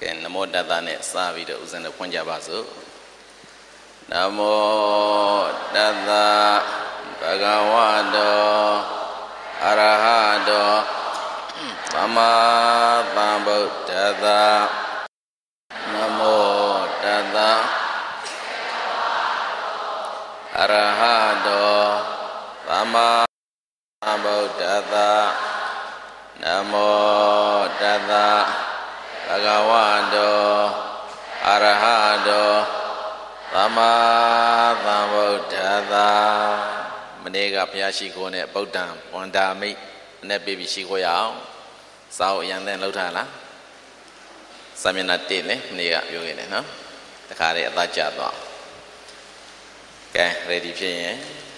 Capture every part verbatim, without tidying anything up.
Ke namo tata ne sabido usen lo phunja ba so. Namo tata bhagavato arahato sama sambuddhassa. Namo tata arahato sama sambuddhassa. Namo tata bhagavato arahato sama sambuddhassa. Menega Bhayashiko ne Buddha Wandami ne baby Shiko yao. Sao yang den lâu thà lá. Samina tin ne nega yogi ne no. Ta kha de ata cha twa. Ke ready phit yin.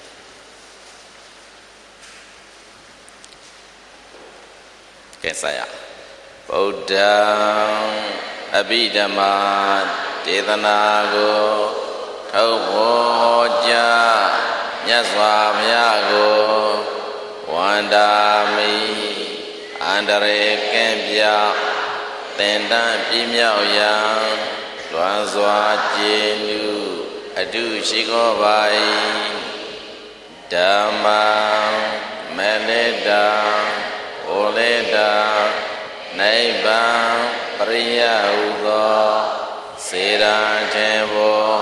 Ke sa ya. Buddha Abhidhamma Dedana ko thau ho ja Nyat Swa Bhuya ko Wandami Andare Kempya Tendan Pi Myao Yang Luan Swa Jinu Adu Shiko Bai Dhammang Meleda Oleda Nibbang Pariya Ugo Siddhang Tempo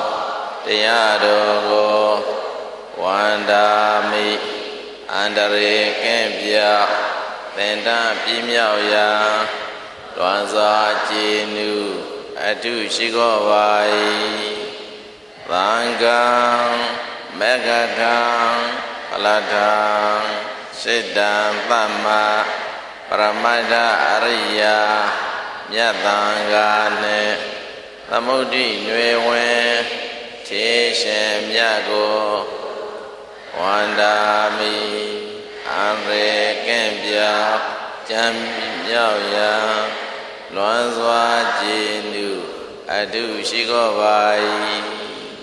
Tayado Wandami Andare Kempya Tendan Pi Myao Yang Luan Swa Jinu Adu Shiko Bai Thanggang Megadang Paladang Siddhang Thamma Paramada Ariya Myatthangane Thammuddhi Nwe Wen Thi Shen Myatko Wandami Andare Kempya Chan Pi Myao Yang Luan Swa Jinu Adu Shiko Bai.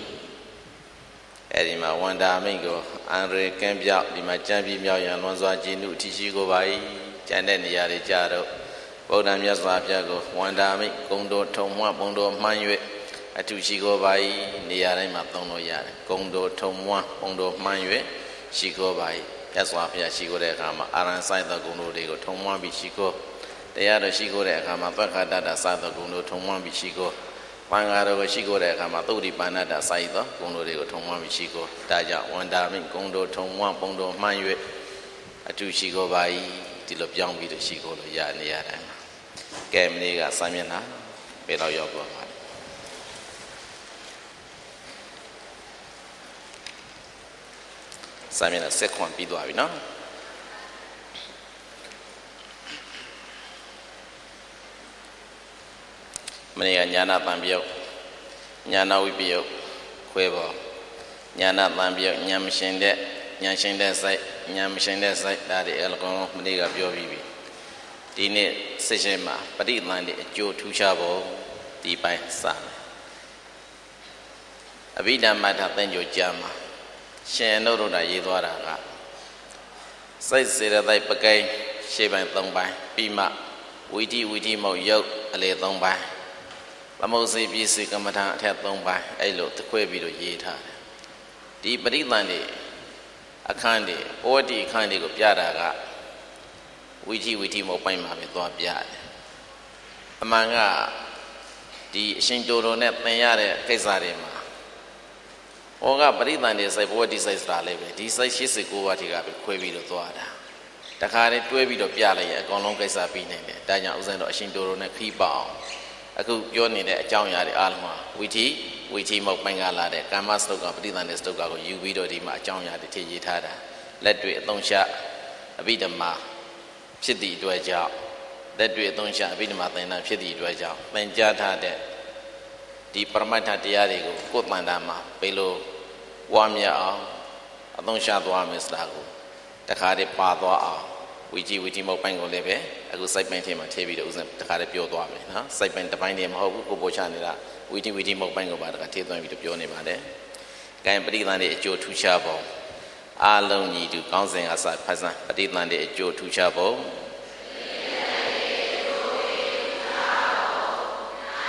Edima Wandami go Andare Kempya Dima Chan Pi Myao Yang Luan Swa Jinu Thi Shiko Bai. Chande ni ya de cha do Buddha Myat Swa Bhuya ko Wandami Kong do Thong Mwa Pong do Man Yue Atu Shiko Bai ni ya dai ma thong lo ya de Kong do Thong Mwa Pong do Man Yue Shiko Bai Myat Swa Bhuya Shiko de akha ma Aran Sai Ta Kong do de ko Thong Mwa Bi Shiko Taya do Shiko de akha ma Twakha Tata Sa Ta Kong do Thong Mwa Bi Shiko Panga do ko Shiko de akha ma Thuti Panata Sai Ta Kong do de ko Thong Mwa Bi Shiko Ta ja Wandami Kong do Thong Mwa Pong do Man Yue Atu Shiko Bai Di lo pyang pi lo shiko lo ya ne ya dai ma ke mne ga sa myana pe law yaw twa ba sa myana set khwan pi twa bi no mne ga nyana tan pyauk nyana wi pyauk khwe bo nyana tan pyauk nyam shin de nyam shin de sai Nyam Shin de sai da de el kon mne ga pyo bi bi di ne sit shin ma Pati Than de ajo thu cha bo di pai sa Abhidhamma tha thin jo ja ma Shin Anu Ruddha yi twa da ka Sai se ra tai pakai she pai thong pai pi ma Witi Witi Mok Yauk ale thong pai Lamau se pi se Kamathan athat thong pai ai lo thkhwe bi lo yi tha Di Pati Than de Akhan de Odi Akhan de ko pya da ka Witi Witi Mok pai ma be twa pya de Aman ga di Shin Toro ne thin ya de kaisa de ma Ho ga Pati Than de sai Odi sai sra le be di sai eighty-nine wa thi ka be khwe bi lo twa da Takha de twwe bi lo pya lai ya akon long kaisa pi nai de Da nya usan do Shin Toro ne khi pa aung Aku pyo ni de achaung ya de a long ma Witi Witi Mok pai ga la de Kama Sloka Pati Than de Sloka ko yu bi do di ma achaung ya de thi yi tha da Let twe athong sha Abhidhamma Phit ti atwet jaw Let twe athong sha Abhidhamma Thaina Phit ti atwet jaw Thin ja tha de Di Paramattha Taya de ko ko Thanda ma pe lo wa mya aung athong sha twa me sla ko Takha de pa twa aung Witi Witi Mok pai ko le be Aku sai pai the ma the bi do usan takha de pyo twa me no sai pai ta pai ne ma ho bu ko bo cha ni la Witi Witi Mok pai ko ba takha the twan bi do pyo ne ba de Kai Pati Than de ajo thu cha bo A long nyi tu kaung sin a sa phat san Pati Than de ajo thu cha bo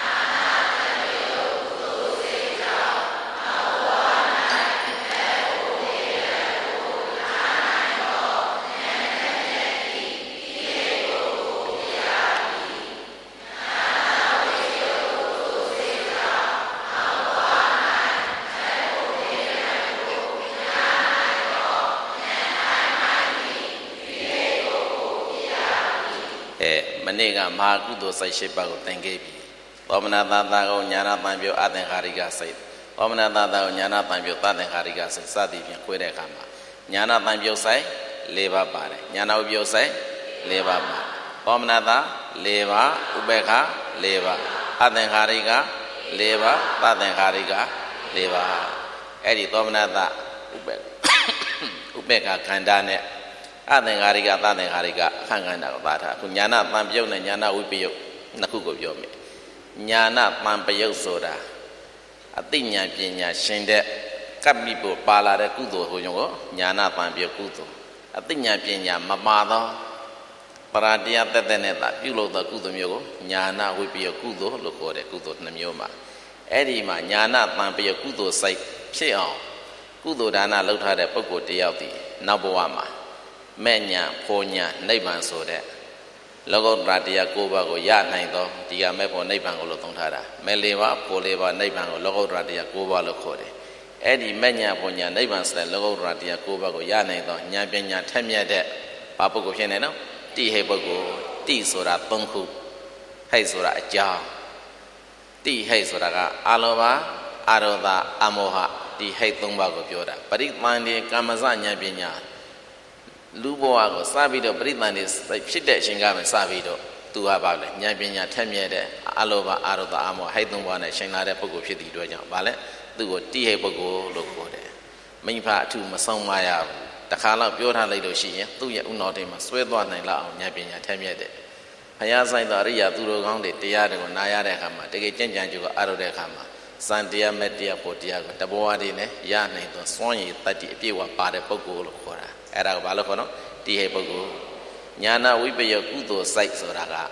မနေ့ကမဟာကုသိုလ်စိတ်ရှိပါကိုသင်ခဲ့ပြီသောမနာတသာကိုညာနာတန်ပြုအသင်္ခါရိကစိတ်သောမနာတသာကိုညာနာတန်ပြုသသင်္ခါရိကစိတ်စသည်ဖြင့်ခွဲတဲ့အခါမှာညာနာတန်ပြုစိတ်၄ပါးပါတယ်ညာနာဥပ္ပယစိတ်၄ပါးပါသောမနာတ၄ပါးဥပေက္ခ၄ပါးအသင်္ခါရိက၄ပါးသသင်္ခါရိက၄ပါးအဲ့ဒီသောမနာတဥပေက္ခဥပေက္ခခန္ဓာနဲ့အသင်္ခါရိကသသင်္ခါရိကအခန့်ခန္ဓာကိုသာထားခုညာနာတန်ပြုတ်နဲ့ညာနာဝိပယုတ်နှစ်ခုကိုပြောမယ်ညာနာတန်ပယုတ်ဆိုတာအသိဉာဏ်ပညာရှင်တဲ့ကပ်မိဖို့ပါလာတဲ့ကုသိုလ်ဟိုကြောင့်ကိုညာနာတန်ပယုတ်ကုသိုလ်အသိဉာဏ်ပညာမပါသောပရာတရားတက်တဲ့နဲ့သာပြုလုပ်သောကုသိုလ်မျိုးကိုညာနာဝိပယုတ်ကုသိုလ်လို့ခေါ်တဲ့ကုသိုလ်နှမျိုးမှာအဲ့ဒီမှာညာနာတန်ပယုတ်ကုသိုလ်စိတ်ဖြစ်အောင်ကုသိုလ်ဒါနလုပ်ထားတဲ့ပုဂ္ဂိုလ်တယောက်ဒီနောက်ဘဝမှာမဲ့ညာဖို့ညာနိဗ္ဗာန်ဆိုတဲ့လောကုတ္တရာတရား၉ပါးကိုရနိုင်သောဒီကမဲ့ဖို့နိဗ္ဗာန်ကိုလို့သုံးထားတာမဲ့၄ပါးဖို့၄ပါးနိဗ္ဗာန်ကိုလောကုတ္တရာတရား၉ပါးလို့ခေါ်တယ်အဲ့ဒီမဲ့ညာဖို့ညာနိဗ္ဗာန်ဆိုတဲ့လောကုတ္တရာတရား၉ပါးကိုရနိုင်သောဉာဏ်ပညာထက်မြက်တဲ့ဘာပုဂ္ဂိုလ်ဖြစ်နေနော်တိဟိပုဂ္ဂိုလ်တိဆိုတာ၃ခုဟိတ်ဆိုတာအကြောင်းတိဟိတ်ဆိုတာကအလောဘအာရောဓအမောဟဒီဟိတ်၃ပါးကိုပြောတာပရိသန္တိကာမစဉာဏ်ပညာလူဘဝကိုစပြီးတော့ပရိသန္တိဖြစ်တဲ့အချိန်ကမှစပြီးတော့သူဟာပါလေဉာဏ်ပညာထက်မြက်တဲ့အလောဘအာရောဓအမောဟဟိတ်၃ပါးနဲ့ရှင်လာတဲ့ပုဂ္ဂိုလ်ဖြစ်တဲ့အတွက်ကြောင့်ဗာလဲသူ့ကိုတိဟိတ်ပုဂ္ဂိုလ်လို့ခေါ်တယ်မိဖအထုမဆုံးမရဘူးတခါတော့ပြောထားလိုက်လို့ရှိရင်သူ့ရဲ့ဥနောတိမှာဆွဲသွားနိုင်လောက်အောင်ဉာဏ်ပညာထက်မြက်တဲ့ဘုရားဆိုင်သောအရိယာသူတော်ကောင်းတွေတရားတွေကိုနားရတဲ့အခါမှာတကယ်ကြံ့ကြံ့ကြိုးကအားထုတ်တဲ့အခါမှာစံတရားမဲ့တရားဖို့တရားကိုတဘောဝတည်းနဲ့ရနိုင်သောစွန့်ရည်တတ္တိအပြည့်အဝပါတဲ့ပုဂ္ဂိုလ်လို့ခေါ်တာအဲ့ဒါကဘာလို့ခေါ်နော်တိဟိပုဂ္ဂိုလ်ညာနာဝိပယကုသိုလ်စိတ်ဆိုတာကဉာ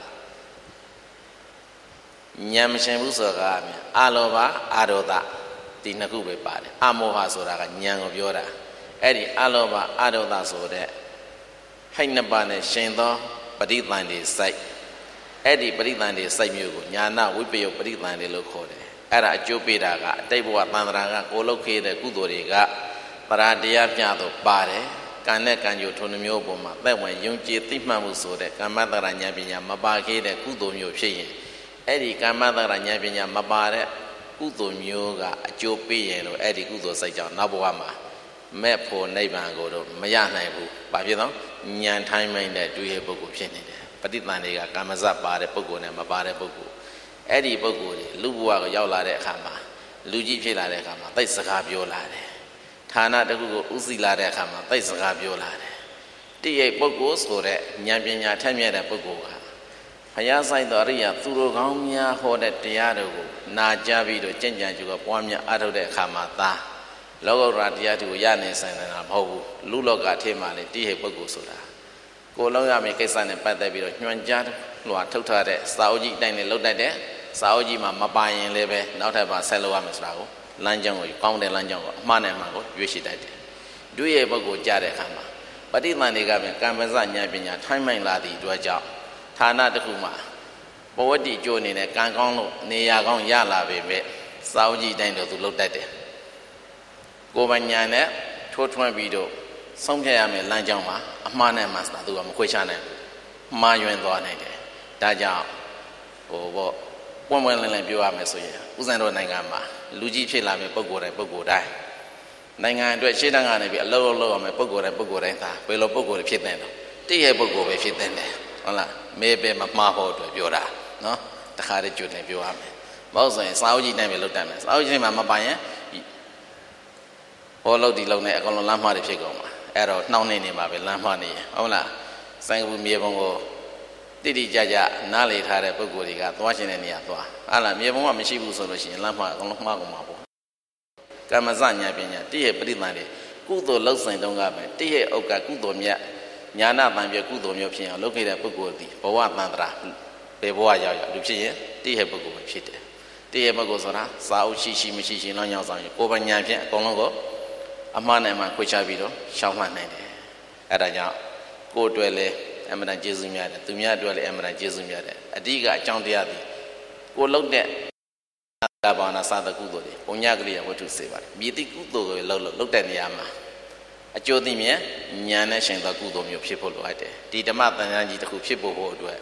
ဏ်မရှင်ဘူးဆိုတာကအာလောဘအာရောဓဒီနှစ်ခုပဲပါတယ်အမောဟဆိုတာကဉာဏ်ကိုပြောတာအဲ့ဒီအလောဘအာရောဓဆိုတဲ့ဟိတ်နှစ်ပါးနဲ့ရှင်သောပရိသန္တိစိတ်အဲ့ဒီပရိသန္တိစိတ်မျိုးကိုညာနာဝိပယပရိသန္တိလို့ခေါ်တယ်အဲ့ဒါအကျိုးပေးတာကအတိတ်ဘဝသံဃာကကိုလုတ်ခဲ့တဲ့ကုသိုလ်တွေကပရာတရားပြတော့ပါတယ်ကံနဲ့ကံကြိုထုံမျိုးပေါ်မှာသက်ဝင်ယုံကြည်သိမှတ်မှုဆိုတဲ့ကမ္မတရဉာဏ်ပညာမပါခဲ့တဲ့ကုသိုလ်မျိုးဖြစ်ရင်အဲ့ဒီကမ္မတရဉာဏ်ပညာမပါတဲ့ကုသိုလ်မျိုးကအကျိုးပေးရင်လို့အဲ့ဒီကုသိုလ်စိတ်ကြောင့်နောက်ဘဝမှာမဲ့ဖို့နိဗ္ဗာန်ကိုတော့မရနိုင်ဘူး။ဘာဖြစ်လို့ဉာဏ်ထိုင်းမိုင်းတဲ့တွေ့ရပုဂ္ဂိုလ်ဖြစ်နေတယ်။ပဋိသန္ဓေကကာမဇတ်ပါတဲ့ပုဂ္ဂိုလ်နဲ့မပါတဲ့ပုဂ္ဂိုလ်အဲ့ဒီပုဂ္ဂိုလ်တွေလူဘဝကိုရောက်လာတဲ့အခါမှာလူကြီးဖြစ်လာတဲ့အခါမှာသိစကားပြောလာတယ်။ဌာနတစ်ခုကိုဥသိလာတဲ့အခါမှာသိစကားပြောလာတယ်။တိရိပုဂ္ဂိုလ်ဆိုတဲ့ဉာဏ်ပညာထက်မြက်တဲ့ပုဂ္ဂိုလ်ကဘုရားဆိုင်တော်အရိယာသူတော်ကောင်းများဟောတဲ့တရားတော်ကိုနာကြားပြီးတော့ကြင်ကြံကြိုးကပွားများအားထုတ်တဲ့အခါမှာသာလောကုတ္တရာတရားတွေကိုရနိုင်ဆိုင်တာမဟုတ်ဘူးလူလောကထဲမှာလေတိဟိပုဂ္ဂိုလ်ဆိုတာကိုလုံးရမယ့်ကိစ္စနဲ့ပတ်သက်ပြီးတော့ညွှန်ကြားလွှာထုတ်ထားတဲ့စာအုပ်ကြီးအတိုင်းနဲ့လုပ်တတ်တဲ့စာအုပ်ကြီးမှာမပါရင်လည်းပဲနောက်ထပ်ပါဆက်လုပ်ရမယ်ဆိုတာကိုလမ်းကြောင်းကိုကောင်းတဲ့လမ်းကြောင်းကိုအမှားနဲ့မှကိုရွေးရှိတတ်တယ်ဒုရဲ့ပုဂ္ဂိုလ်ကြားတဲ့အခါမှာပဋိသန္ဓေကပင်ကံပဇဉာဏ်ပညာထိုင်းမိုင်လာသည့်အတွက်ကြောင့်ဌာနတစ်ခုမှာဘဝတ္တိကျိုးအနေနဲ့ကံကောင်းလို့နေရာကောင်းရလာပေမဲ့စာအုပ်ကြီးအတိုင်းတော့သူလုပ်တတ်တယ်ကိုယ်ပညာနဲ့ထိုးထွင်းပြီးတော့ဆုံးဖြတ်ရမယ်လမ်းကြောင်းမှာအမှားနဲ့မှသူကမခွေချနိုင်ဘူးမှားယွင်းသွားနိုင်တယ်ဒါကြောင့်ဟိုပေါ့ပွင့်ပွင့်လင်းလင်းပြောရမယ်ဆိုရင်ဥစဉ်တော်နိုင်ငံမှာလူကြီးဖြစ်လာမယ်ပုံကိုယ်တိုင်းပုံကိုယ်တိုင်းနိုင်ငံအတွက်ရှေ့တန်းကနေပြီးအလုံးလုံးရမယ်ပုံကိုယ်တိုင်းပုံကိုယ်တိုင်းသာဘယ်လိုပုံကိုယ်ဖြစ်တဲ့တော့တည့်ရဲ့ပုံကိုယ်ပဲဖြစ်တဲ့ဟုတ်လားမဲပဲမမှားဖို့အတွက်ပြောတာနော်တခါတည်းကြွနေပြောရမယ်မဟုတ်ဆိုရင်စာအုပ်ကြီးတိုင်းပဲလုပ်တတ်မယ်စာအုပ်ကြီးမှာမပိုင်ရင်ဟောလို့ဒီလုံးနဲ့အကောင်လုံးလမ်းမှားတွေဖြစ်ကုန်မှာအဲ့တော့နှောင်းနေနေမှာပဲလမ်းမှားနေရင်ဟုတ်လားစိုင်းဘူးမြေပုံကိုတိတိကျကျနားလေထားတဲ့ပုံကိုယ်တွေကသွားရှင်တဲ့နေရာသွားဟာလားမြေပုံကမရှိဘူးဆိုလို့ရှိရင်လမ်းမှားအကောင်လုံးမှားကုန်မှာပေါ့ကမ္မစဉာဏ်ပညာတိရဲ့ပရိသန္တိကုသိုလ်လောက်ဆိုင်တုန်းကပဲတိရဲ့ဥက္ကကုသိုလ်မြတ်ညာနာတန်ပြကုသိုလ်မျိုးဖြစ်အောင်လုပ်ခဲ့တဲ့ပုဂ္ဂိုလ်သည်ဘဝတန်တရာဘယ်ဘဝရောက်ရောက်လူဖြစ်ရင်တိရဲ့ပုဂ္ဂိုလ်ပဲဖြစ်တယ်တိရဲ့ပုဂ္ဂိုလ်ဆိုတာစာအုပ်ရှိရှိမရှိရှိလောင်းရောက်ဆောင်ရင်ကိုယ်ပညာဖြင့်အကုန်လုံးကိုအမှားနဲ့မှခွေချပြီးတော့ရှောင်မှတ်နိုင်တယ်အဲ့ဒါကြောင့်ကိုယ်တွေ့လဲအမှန်တန်ကျေးဇူးများတယ်သူများတွေ့လဲအမှန်တန်ကျေးဇူးများတယ်အဓိကအကြောင်းတရားသည်ကိုယ်လုပ်တဲ့သာဘာနာသာကုသိုလ်တွေပုံညကလေးရဝတ္ထုစေပါတယ်မြေတိကုသိုလ်ကိုလှုပ်လို့လှုပ်တဲ့နေရာမှာအကျိုးသိမြင်ဉာဏ်နဲ့ရှင်သောကုသိုလ်မျိုးဖြစ်ဖို့လိုအပ်တယ်ဒီဓမ္မတန်ခါးကြီးတစ်ခုဖြစ်ဖို့ဖို့အတွက်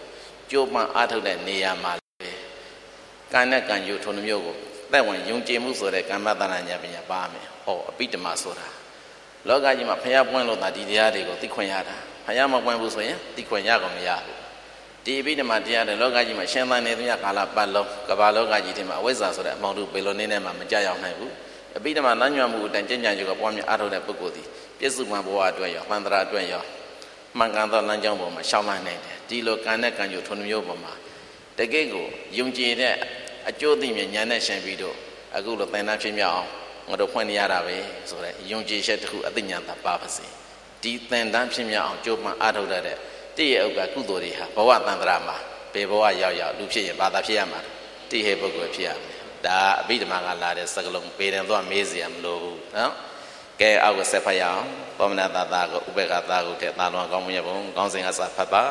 ကျိုးပန်းအားထုတ်တဲ့နေရာမှာလေကံနဲ့ကံယူထုံမျိုးကိုတဲ့ဝင်ယုံကြည်မှုဆိုတဲ့ကမ္မတဏ္ဍာညာပညာပါမယ်ဟောအပိဓမ္မာဆိုတာလောကကြီးမှာဖျားပွင့်လို့သာဒီတရားတွေကိုသိခွင့်ရတာဖျားမပွင့်ဘူးဆိုရင်သိခွင့်ရကုန်မရဘူးဒီအပိဓမ္မာတရားတွေလောကကြီးမှာရှင်းသန်နေသမျှကာလပတ်လုံးကမ္ဘာလောကကြီးထဲမှာအဝိဇ္ဇာဆိုတဲ့အမောင်တို့ဘယ်လိုနည်းနဲ့မှမကြောက်ရောက်နိုင်ဘူးအပိဓမ္မာနညွတ်မှုအတန်ကြင်ကြံကြကပွားများအားထုတ်တဲ့ပုဂ္ဂိုလ်ဒီပြည့်စုံမှဘဝအတွက်ရောသန္တရာအတွက်ရောမှန်ကန်သောလမ်းကြောင်းပေါ်မှာရှောင်လန်းနိုင်တယ်ဒီလိုကံနဲ့ကံကြိုထုံမျိုးပေါ်မှာတကယ့်ကိုယုံကြည်တဲ့အကျိုးသိမြင်ဉာဏ်နဲ့ရှင်ပြီးတော့အခုလိုသင်္ဍဖြစ်မြောက်အောင်ငါတို့ဖွင့်နေရတာပဲဆိုတဲ့ယုံကြည်ချက်တစ်ခုအသိဉာဏ်သာပါပါစေဒီသင်္ဍဖြစ်မြောက်အောင်ကြိုးပမ်းအားထုတ်တဲ့တည့်ရဲ့ဥက္ကကုသိုလ်တွေဟာဘဝသန္တရာမှာဘယ်ဘဝရောက်ရောက်လူဖြစ်ရင်ဘာသာဖြစ်ရမှာတည့်ရဲ့ပုဂ္ဂိုလ်ဖြစ်ရမယ်ဒါအဘိဓမ္မာကလာတဲ့စကလုံးပေတယ်တော့မေးစရာမလိုဘူးနော်ကဲအောက်ကဆက်ဖတ်ရအောင်သောမနတသာကိုဥပေက္ခသာကိုတဲ့သာလွန်ကောင်းမှုရပုံကောင်းစဉ်ကစဖတ်ပါ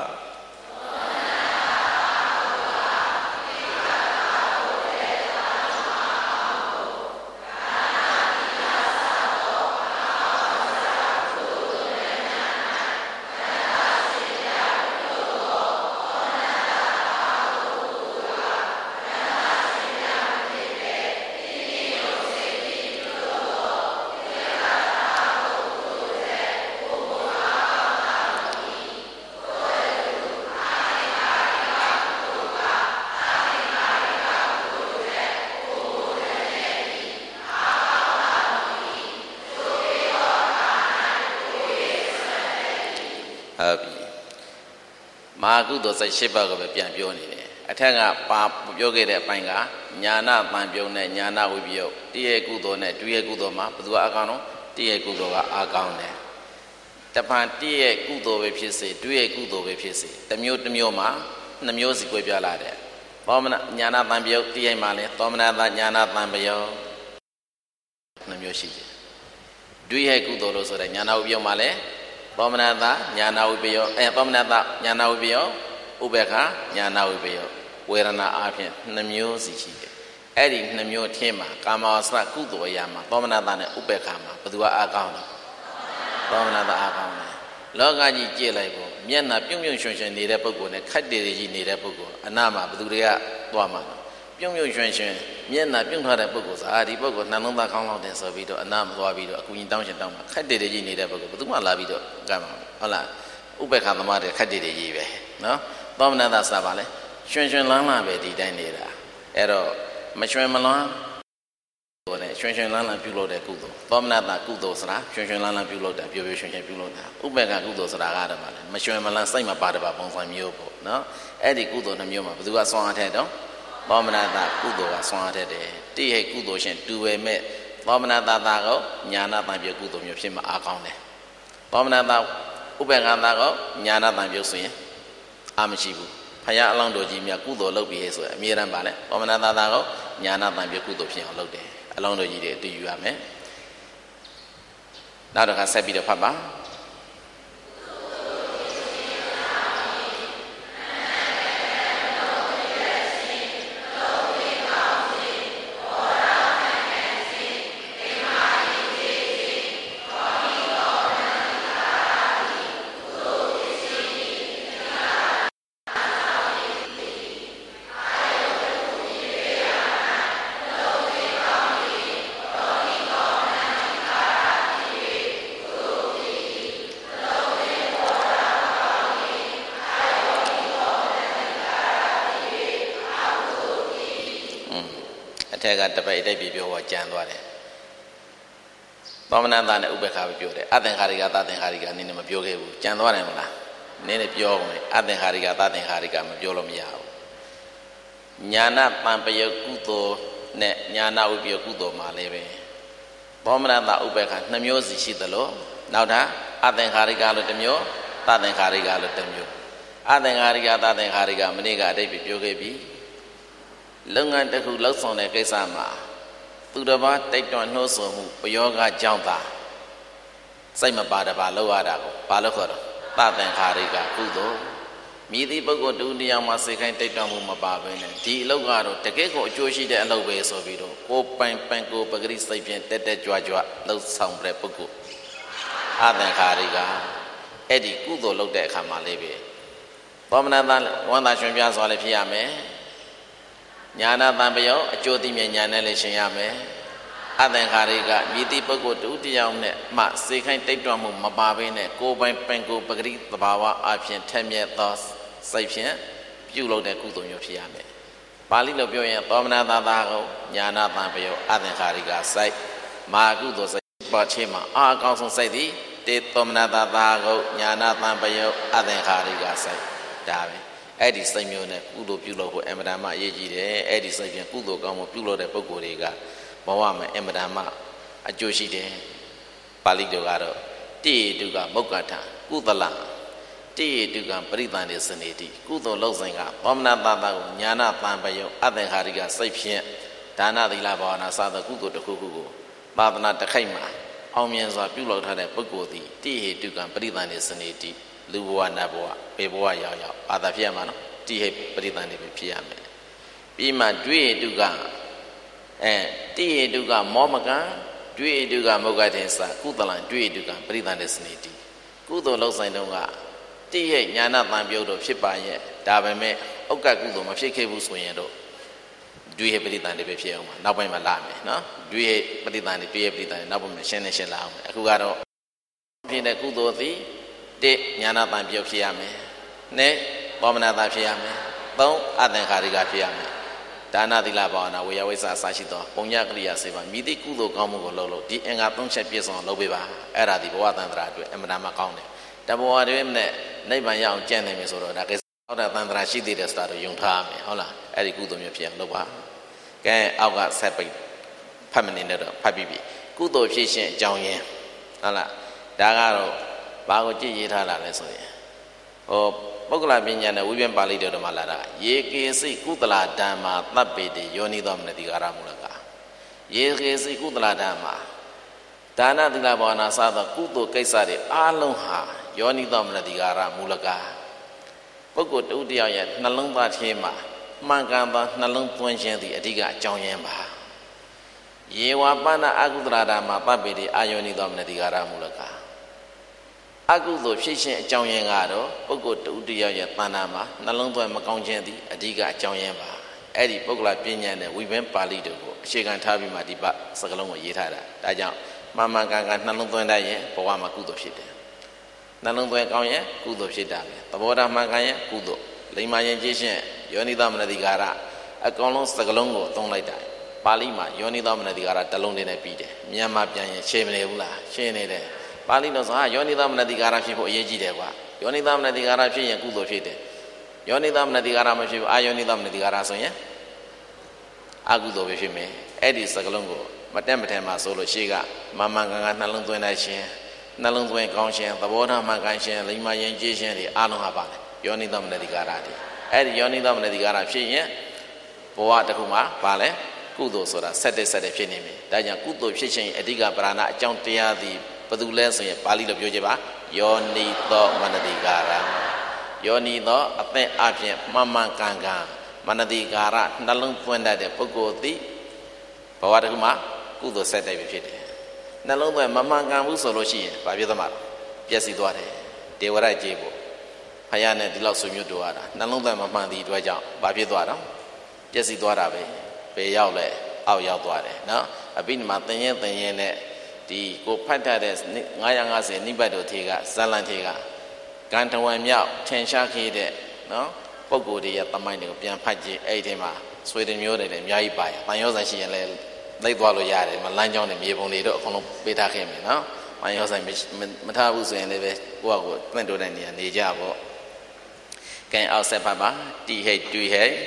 မာကုသိုလ်စိတ်၈ပါးကိုပဲပြန်ပြောနေတယ်အထက်ကပါပြောခဲ့တဲ့အပိုင်းကညာနာတန်ပြုံနဲ့ညာနာဝိပယုတ်တည့်ရဲ့ကုသိုလ်နဲ့ဒုရဲ့ကုသိုလ်မှာဘယ်သူအကောင်းတော့တည့်ရဲ့ကုသိုလ်ကအာကောင်းတယ်တပံတည့်ရဲ့ကုသိုလ်ပဲဖြစ်စေဒုရဲ့ကုသိုလ်ပဲဖြစ်စေတစ်မျိုးတစ်မျိုးမှာနှစ်မျိုးစီကွဲပြားလာတယ်သောမနညာနာတန်ပြုံတည့်ရဲ့မှာလဲသောမနတညာနာတန်ပြုံနှစ်မျိုးရှိတယ်ဒုရဲ့ကုသိုလ်လို့ဆိုတဲ့ညာနာဝိပယုတ်မှာလဲသောမနတညာနာဝိပယောအဲသောမနတညာနာဝိပယောဥပေက္ခညာနာဝိပယောဝေဒနာအပြင်နှမျိုးစီရှိတယ်အဲ့ဒီနှမျိုးထင်းမှာကာမဝဆကုသိုလ်အရာမှာသောမနတနဲ့ဥပေက္ခမှာဘယ်သူကအားကောင်းလဲသောမနတအားကောင်းတယ်လောကကြီးကြည့်လိုက်ဖို့မျက်နှာပြုံးပြုံးရွှင်ရွှင်နေတဲ့ပုဂ္ဂိုလ်နဲ့ခက်တည်တည်ကြီးနေတဲ့ပုဂ္ဂိုလ်အနာမှာဘယ်သူတွေကသွားမှာလဲပြုံးပြုံးရွှင်ရွှင်မျက်နှာပြုံးထားတဲ့ပုဂ္ဂိုလ်စာဒီပုဂ္ဂိုလ်နှလုံးသားကောင်းလောက်တယ်ဆိုပြီးတော့အနာမသွားပြီးတော့အကူကြီးတောင်းချင်တောင်းမှာခက်တည်တည်ကြီးနေတဲ့ပုဂ္ဂိုလ်ဘယ်သူမှလာပြီးတော့ကမ်းမှာဟုတ်လားဥပေက္ခသမားတွေခက်တည်တည်ကြီးပဲနော်သောမနတစာပါလဲရွှင်ရွှင်လန်းလန်းပဲဒီတိုင်းနေတာအဲ့တော့မရွှင်မလန်းဟိုနဲ့ရွှင်ရွှင်လန်းလန်းပြုလုပ်တဲ့ကုသိုလ်သောမနတကုသိုလ်ဆိုတာရွှင်ရွှင်လန်းလန်းပြုလုပ်တာပျော်ပျော်ရွှင်ရွှင်ပြုလုပ်တာဥပေက္ခကုသိုလ်ဆိုတာကတော့ပါလေမရွှင်မလန်းစိတ်မပါတပါပုံစံမျိုးပေါ့နော်အဲ့ဒီကုသိုလ်နှမျိုးမှာဘယ်သူကဆွမ်းအားထက်တော့သောမနတကုသိုလ်ကဆွမ်းအားထက်တယ်တိဟိတ်ကုသိုလ်ရှင်တူပဲမဲ့သောမနတသာကိုညာနာတန်ပြုကုသိုလ်မျိုးဖြစ်မှာအားကောင်းတယ်သောမနတဥပေက္ခသာကိုညာနာတန်ပြုဆိုရင်အားမရှိဘူးဖယားအလောင်းတော်ကြီးမြတ်ကုသိုလ်လုပ်ပြီးဆိုရင်အမြဲတမ်းပါလေသောမနတသာကိုညာနာတန်ပြုကုသိုလ်ဖြစ်အောင်လုပ်တယ်အလောင်းတော်ကြီးတွေအတူယူရမယ်နောက်တော့ဆက်ပြီးတော့ဖတ်ပါကတပိတ်တိတ်ပြီးပြောကြံသွားတယ်သောမနတနဲ့ဥပေက္ခပဲပြောတယ်အသင်္ခါရိကသသင်္ခါရိကနင်းနဲ့မပြောခဲ့ဘူးကြံသွားတယ်မလားနင်းနဲ့ပြောကုန်တယ်အသင်္ခါရိကသသင်္ခါရိကမပြောလို့မရဘူးညာနာတံပယကုသိုလ်နဲ့ညာနာဝိပယကုသိုလ်မှာလည်းပဲသောမနတဥပေက္ခနှစ်မျိုးစီရှိသလိုနောက်တာအသင်္ခါရိကလို့တစ်မျိုးသသင်္ခါရိကလို့တစ်မျိုးအသင်္ခါရိကသသင်္ခါရိကမနေ့ကအတိတ်ပြပြောခဲ့ပြီလုပ်ငန်းတစ်ခုလှုပ်ဆောင်တဲ့ကိစ္စမှာသူတစ်ပါးတိုက်တွန်းနှိုးဆော်မှုပယောဂကြောင့်သာစိတ်မပါတပါလောက်ရတာကိုဘာလို့ခေါ်တော့သသင်္ခါရိကကုသိုလ်မြည်သည့်ပုဂ္ဂိုလ်တူတရားမှာစိတ်ခိုင်းတိုက်တွန်းမှုမပါဘဲနဲ့ဒီအလုပ်ကတော့တကယ့်ကိုအကျိုးရှိတဲ့အလုပ်ပဲဆိုပြီးတော့ကိုပိုင်ပိုင်ကိုပဂရိစိတ်ဖြင့်တက်တက်ကြွကြွလှုပ်ဆောင်တဲ့ပုဂ္ဂိုလ်အသင်္ခါရိကအဲ့ဒီကုသိုလ်လုပ်တဲ့အခါမှာလေးပဲသောမနတဝန္တာရှင်ပြစွာလည်းဖြစ်ရမယ်ညာနာတံပယောအကျိုးသိမြညာနဲ့လည်းရှင်ရမယ်အသင်္ခါရိကမြည်တိပုဂ္ဂိုလ်တူတယောက်နဲ့မှစေခိုင်းတိတ်တွမှုမပါဘဲနဲ့ကိုယ်ပိုင်ပင်ကိုယ်ပဂရိသဘာဝအဖြစ်ထက်မြက်သောစိတ်ဖြင့်ပြုလုပ်တဲ့ကုသိုလ်မျိုးဖြစ်ရမယ်ပါဠိလိုပြောရင်သောမနတသာကိုညာနာတံပယောအသင်္ခါရိကစိတ်မာကုသိုလ်စိတ်ပေါ်ချင်းမှာအာအကောင်းဆုံးစိတ်သည်တေသောမနတသာကိုညာနာတံပယောအသင်္ခါရိကစိတ်ဒါပဲအဲ့ဒီစိတ်မျိုးနဲ့ကုသိုလ်ပြုလုပ်ဖို့အမ္မဒမအရေးကြီးတယ်အဲ့ဒီစိတ်ဖြင့်ကုသိုလ်ကောင်းမှုပြုလုပ်တဲ့ပုဂ္ဂိုလ်တွေကဘဝမှာအမ္မဒမအကျိုးရှိတယ်ပါဠိတော်ကတော့တိတုကမုက္ကထကုသလတိတုကပရိသန္တိစနေတိကုသိုလ်လုပ်စဉ်ကသောမနတသာကိုညာနာတံပယောအသင်္ခါရိကစိတ်ဖြင့်ဒါနသီလဘာဝနာစသကုသိုလ်တစ်ခုခုကိုသာသနာတစ်ခိုက်မှာအောင်မြင်စွာပြုလုပ်ထားတဲ့ပုဂ္ဂိုလ်သည်တိဟိတုကပရိသန္တိစနေတိလူဘဝနတ်ဘဝဘေဘဝရောက်ရောက်ဘာသာဖြစ်ရမှာနော်တိဟိပရိသန္တိပဲဖြစ်ရမယ်ပြီးမှဒွိဟိတုကအဲတိဟိတုကမောမကံဒွိဟိတုကမုဂ္ဂတေသကုသလံဒွိဟိတုကပရိသန္တိစနေတိကုသိုလ်လုပ်ဆိုင်တုန်းကတိဟိညာနာတံပြုတ်တော့ဖြစ်ပါရဲ့ဒါပေမဲ့ဥက္ကကုသိုလ်မဖြစ်ခဲ့ဘူးဆိုရင်တော့ဒွိဟိပရိသန္တိပဲဖြစ်အောင်ပါနောက်ပိုင်းမှာလာမယ်နော်ဒွိဟိပရိသန္တိဒွိဟိပရိသန္တိနောက်ပိုင်းမှာရှင်းနေရှင်းလာအောင်အခုကတော့ဖြစ်တဲ့ကုသိုလ်သည်တိညာနာတံပြုတ်ဖြစ်ရမယ်နှစ်သောမနတဖြစ်ရမယ်သုံးအသင်္ခါရိကဖြစ်ရမယ်ဒါနသီလဘာဝနာဝေယဝိဇ္ဇာအစရှိသောပုံညကရိယာစေပါမိတိကုသိုလ်ကောင်းမှုကိုလုပ်လို့ဒီအင်္ဂါသုံးချက်ပြည့်စုံလုပ်ပေးပါအဲ့ဒါဒီဘဝတန်ត្រာအတွက်အမှန်တမ်းကောင်းတယ်တဘဝတွင်နဲ့နိဗ္ဗာန်ရအောင်ကြံ့နေမယ်ဆိုတော့ဒါကိစ္စဟောတာတန်ត្រာရှိသေးတယ်ဆိုတာတော့ယုံထားမယ်ဟုတ်လားအဲ့ဒီကုသိုလ်မျိုးဖြစ်အောင်လုပ်ပါကဲအောက်ကဆက်ပိတ်ဖတ်မနေတော့ဖတ်ပြီးပြီကုသိုလ်ဖြစ်ခြင်းအကြောင်းရင်းဟုတ်လားဒါကတော့ဘာကိုကြည့်ရေးထားလာလဲဆိုရင်ဟောပုဂ္ဂလပညာနဲ့ဝိပ္ပပါဠိတော်မှာလာတာယေကေစိကုသလာဓမ္မာသဗ္ဗေတိယောနိသောမနတိကာရမူလကယေကေစိကုသလာဓမ္မာဒါနသီလဘာဝနာစသောကုသိုလ်ကိစ္စတွေအားလုံးဟာယောနိသောမနတိကာရမူလကပုဂ္ဂိုလ်တူတယောက်ရဲ့နှလုံးသားထဲမှာမှန်ကန်သောနှလုံးသွင်းခြင်းသည်အဓိကအကြောင်းရင်းပါယေဝပဏအကုသလာဓမ္မာသဗ္ဗေတိအာယောနိသောမနတိကာရမူလကအကုသိုလ်ဖြစ်ခြင်းအကြောင်းရင်းကတော့ပုဂ္ဂိုလ်တူတယောက်ရဲ့တဏ္ဍာမှာနှလုံးသွင်းမကောင်းခြင်းသည်အဓိကအကြောင်းရင်းပါအဲ့ဒီပုဂ္ဂလပညာနဲ့ဝိပင်းပါဠိတို့ကိုအခြေခံထားပြီးမှဒီစကားလုံးကိုရေးထားတာဒါကြောင့်မှန်မှန်ကန်ကန်နှလုံးသွင်းတတ်ရင်ဘဝမှာကုသိုလ်ဖြစ်တယ်နှလုံးသွင်းကောင်းရင်ကုသိုလ်ဖြစ်တာပဲသဘောထားမှန်ကန်ရင်ကုသိုလ်လိမ္မာရင်ကြည့်ရှင်ယောနိသမနတိကာရအကောင်လုံးစကားလုံးကိုသုံးလိုက်တာပါဠိမှာယောနိသမနတိကာရတစ်လုံးတည်းနဲ့ပြီးတယ်မြန်မာပြန်ရင်ရှင်းမနေဘူးလားရှင်းနေတယ်ပါဠိတော်ဆိုဟာယောနိသမနတိကာရဖြစ်ဖို့အရေးကြီးတယ်ကွာယောနိသမနတိကာရဖြစ်ရင်ကုသိုလ်ဖြစ်တယ်ယောနိသမနတိကာရမဖြစ်ဘူးအာယောနိသမနတိကာရဆိုရင်အကုသိုလ်ပဲဖြစ်မယ်အဲ့ဒီစကားလုံးကိုမတက်မထဲမှာဆိုလို့ရှိကမမှန်ကန်ကန်နှလုံးသွင်းတတ်ခြင်းနှလုံးသွင်းကောင်းခြင်းသဘောထားမှန်ကန်ခြင်းလိမ္မာရင်ကြည်ခြင်းတွေအားလုံးဟာပါလေယောနိသမနတိကာရတွေအဲ့ဒီယောနိသမနတိကာရဖြစ်ရင်ဘဝတစ်ခုမှာပါလေကုသိုလ်ဆိုတာဆက်တဲ့ဆက်တဲ့ဖြစ်နေပြီဒါကြောင့်ကုသိုလ်ဖြစ်ခြင်းအဓိကပရဏအကြောင်းတရားသည်ဘယ်သူလဲဆိုရင်ပါဠိလိုပြောကြပါယောနိသောမနတိကာရယောနိသောအသက်အပြင်မှန်မှန်ကန်ကန်မနတိကာရနှလုံးသွင်းတတ်တဲ့ပုဂ္ဂိုလ်သည်ဘဝတစ်ခုမှာကုသိုလ်ဆက်တိုက်ပဲဖြစ်တယ်နှလုံးသွင်းမမှန်ကန်ဘူးဆိုလို့ရှိရင်ဘာဖြစ်သမှာပျက်စီးသွားတယ်ဒေဝရကြေးဖို့ဖယားနဲ့ဒီလောက်ဆွေမျိုးတို့ရတာနှလုံးသွင်းမမှန်သည့်အတွက်ကြောင့်ဘာဖြစ်သွားတော့ပျက်စီးသွားတာပဲဘယ်ရောက်လဲအောက်ရောက်သွားတယ်နော်အပိဓမ္မာသင်ရင်သင်ရင်နဲ့ဒီကိုဖတ်ထားတဲ့ငါးရာငါးဆယ်နိဗ္ဗာန်တို့ထေကဇလန်ထေကကံတဝံမြောက်ထင်ရှားခဲ့တဲ့နော်ပုဂ္ဂိုလ်တွေရဲ့တမိုင်းတွေကိုပြန်ဖတ်ကြည့်အဲ့ဒီမှာဆွေတွေမျိုးတွေလည်းအများကြီးပါတယ်။တန်ရောဆိုင်ရှိရင်လည်းလိုက်သွားလို့ရတယ်မလမ်းကြောင်းနဲ့မြေပုံတွေတော့အကုန်လုံးပေးထားခဲ့မယ်နော်။တန်ရောဆိုင်မထားဘူးဆိုရင်လည်းပဲကိုယ့်အကိုတင့်တိုးတဲ့နေရာနေကြပေါ့။ကဲအောက်ဆက်ဖတ်ပါတိဟိတ်တွိဟိတ်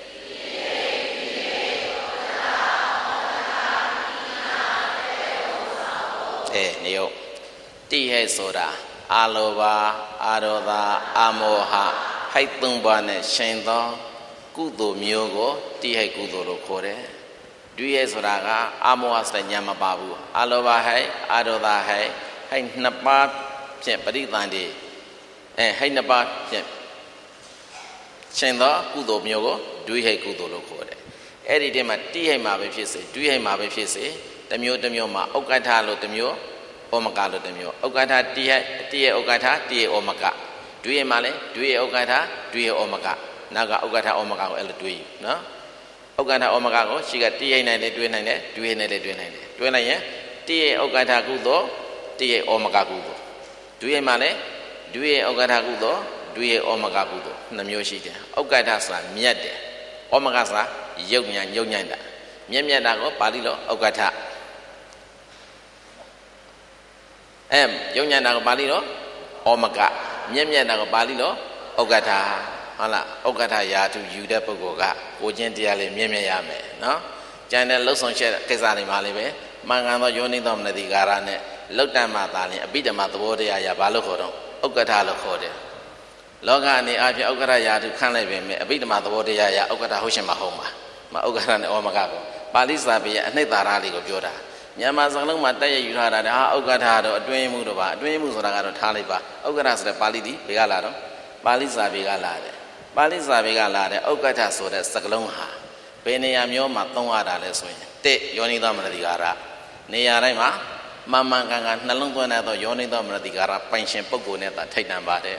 အဲနေရောတိဟိတ်ဆိုတာအာလောဘအာရောဓအာမောဟဟိတ်သုံးပါးနဲ့ရှင်သောကုသိုလ်မျိုးကိုတိဟိတ်ကုသိုလ်လို့ခေါ်တယ်ဒွိဟိတ်ဆိုတာကအာမောဟဆိုတဲ့ညာမပါဘူးအာလောဘဟိတ်အာရောဓဟိတ်ဟိတ်နှစ်ပါးဖြင့်ပရိသန္တိအဲဟိတ်နှစ်ပါးဖြင့်ရှင်သောကုသိုလ်မျိုးကိုဒွိဟိတ်ကုသိုလ်လို့ခေါ်တယ်အဲ့ဒီတည်းမှာတိဟိတ်မှာပဲဖြစ်စေဒွိဟိတ်မှာပဲဖြစ်စေတမျိုးတမျိုးမှာဥက္ကဋ္ဌလို့တမျိုးဩမကလို့တမျိုးဥက္ကဋ္ဌတိဟိတ်တိရဲ့ဥက္ကဋ္ဌတိရဲ့ဩမကဒွေမှာလဲဒွေဥက္ကဋ္ဌဒွေဩမကနောက်ကဥက္ကဋ္ဌဩမကကိုအဲ့လိုတွေးနော်ဥက္ကဋ္ဌဩမကကိုရှိကတရိပ်နိုင်လဲတွေးနိုင်တယ်ဒွေနဲ့လဲတွေးနိုင်တယ်တွေးလိုက်ရင်တရိပ်ဥက္ကဋ္ဌကုသိုလ်တရိပ်ဩမကကုသိုလ်ဒွေမှာလဲဒွေဥက္ကဋ္ဌကုသိုလ်ဒွေဩမကကုသိုလ်နှမျိုးရှိတယ်ဥက္ကဋ္ဌဆိုတာမြတ်တယ်ဩမကဆိုတာရုပ်ညာရုပ်ညံ့တာမြတ်မြတ်တာကိုပါဠိလိုဥက္ကဋ္ဌအဲရုပ်ညံ့တာကိုပါဠိလိုဩမကမြတ်မြတ်တာကိုပါဠိလိုဥက္ကဋ္ဌဟုတ်လားဥက္ကဋ္ဌရာထူယူတဲ့ပုဂ္ဂိုလ်ကကိုချင်းတရားလေးမြင့်မြတ်ရမယ်နော်ကျန်တဲ့လှုပ်ဆောင်ချက်ကိစ္စတွေမှာလည်းပဲမှန်ကန်သောယောနိသောမနတိကာရနဲ့လုတ်တတ်မှသာလျှင်အပိဓမ္မသဘောတရားရဘာလို့ခေါ်တော့ဥက္ကဋ္ဌလို့ခေါ်တယ်လောကအနေအချင်းဥက္ကဋ္ဌရာထူခန့်လိုက်ပေမဲ့အပိဓမ္မသဘောတရားရဥက္ကဋ္ဌဟုတ်ရှင်မဟုတ်ပါမဥက္ကဋ္ဌနဲ့ဩမကကိုပါဠိစာပေရဲ့အနှစ်သာရလေးကိုပြောတာမြန်မာစကားလုံးမှာတက်ရယူထားတာဟာဥက္ကဋ္ဌတော့အတွင်းမှုတော့ပါအတွင်းမှုဆိုတာကတော့ထားလိုက်ပါဥက္ကဋ္ဌဆိုတဲ့ပါဠိဒီဘယ်ကလာတော့ပါဠိစာပေကလာတယ်ပါဠိစာပေကလာတဲ့ဥက္ကဋ္ဌဆိုတဲ့စကားလုံးဟာဘယ်နေရာမျိုးမှာသုံးရတာလဲဆိုရင်တစ်ယောနိသောမနတိကာရနေရာတိုင်းမှာမှန်မှန်ကန်ကန်နှလုံးသွင်းတဲ့ယောနိသောမနတိကာရပိုင်ရှင်ပုဂ္ဂိုလ်နဲ့သာထိတ်တန့်ပါတယ်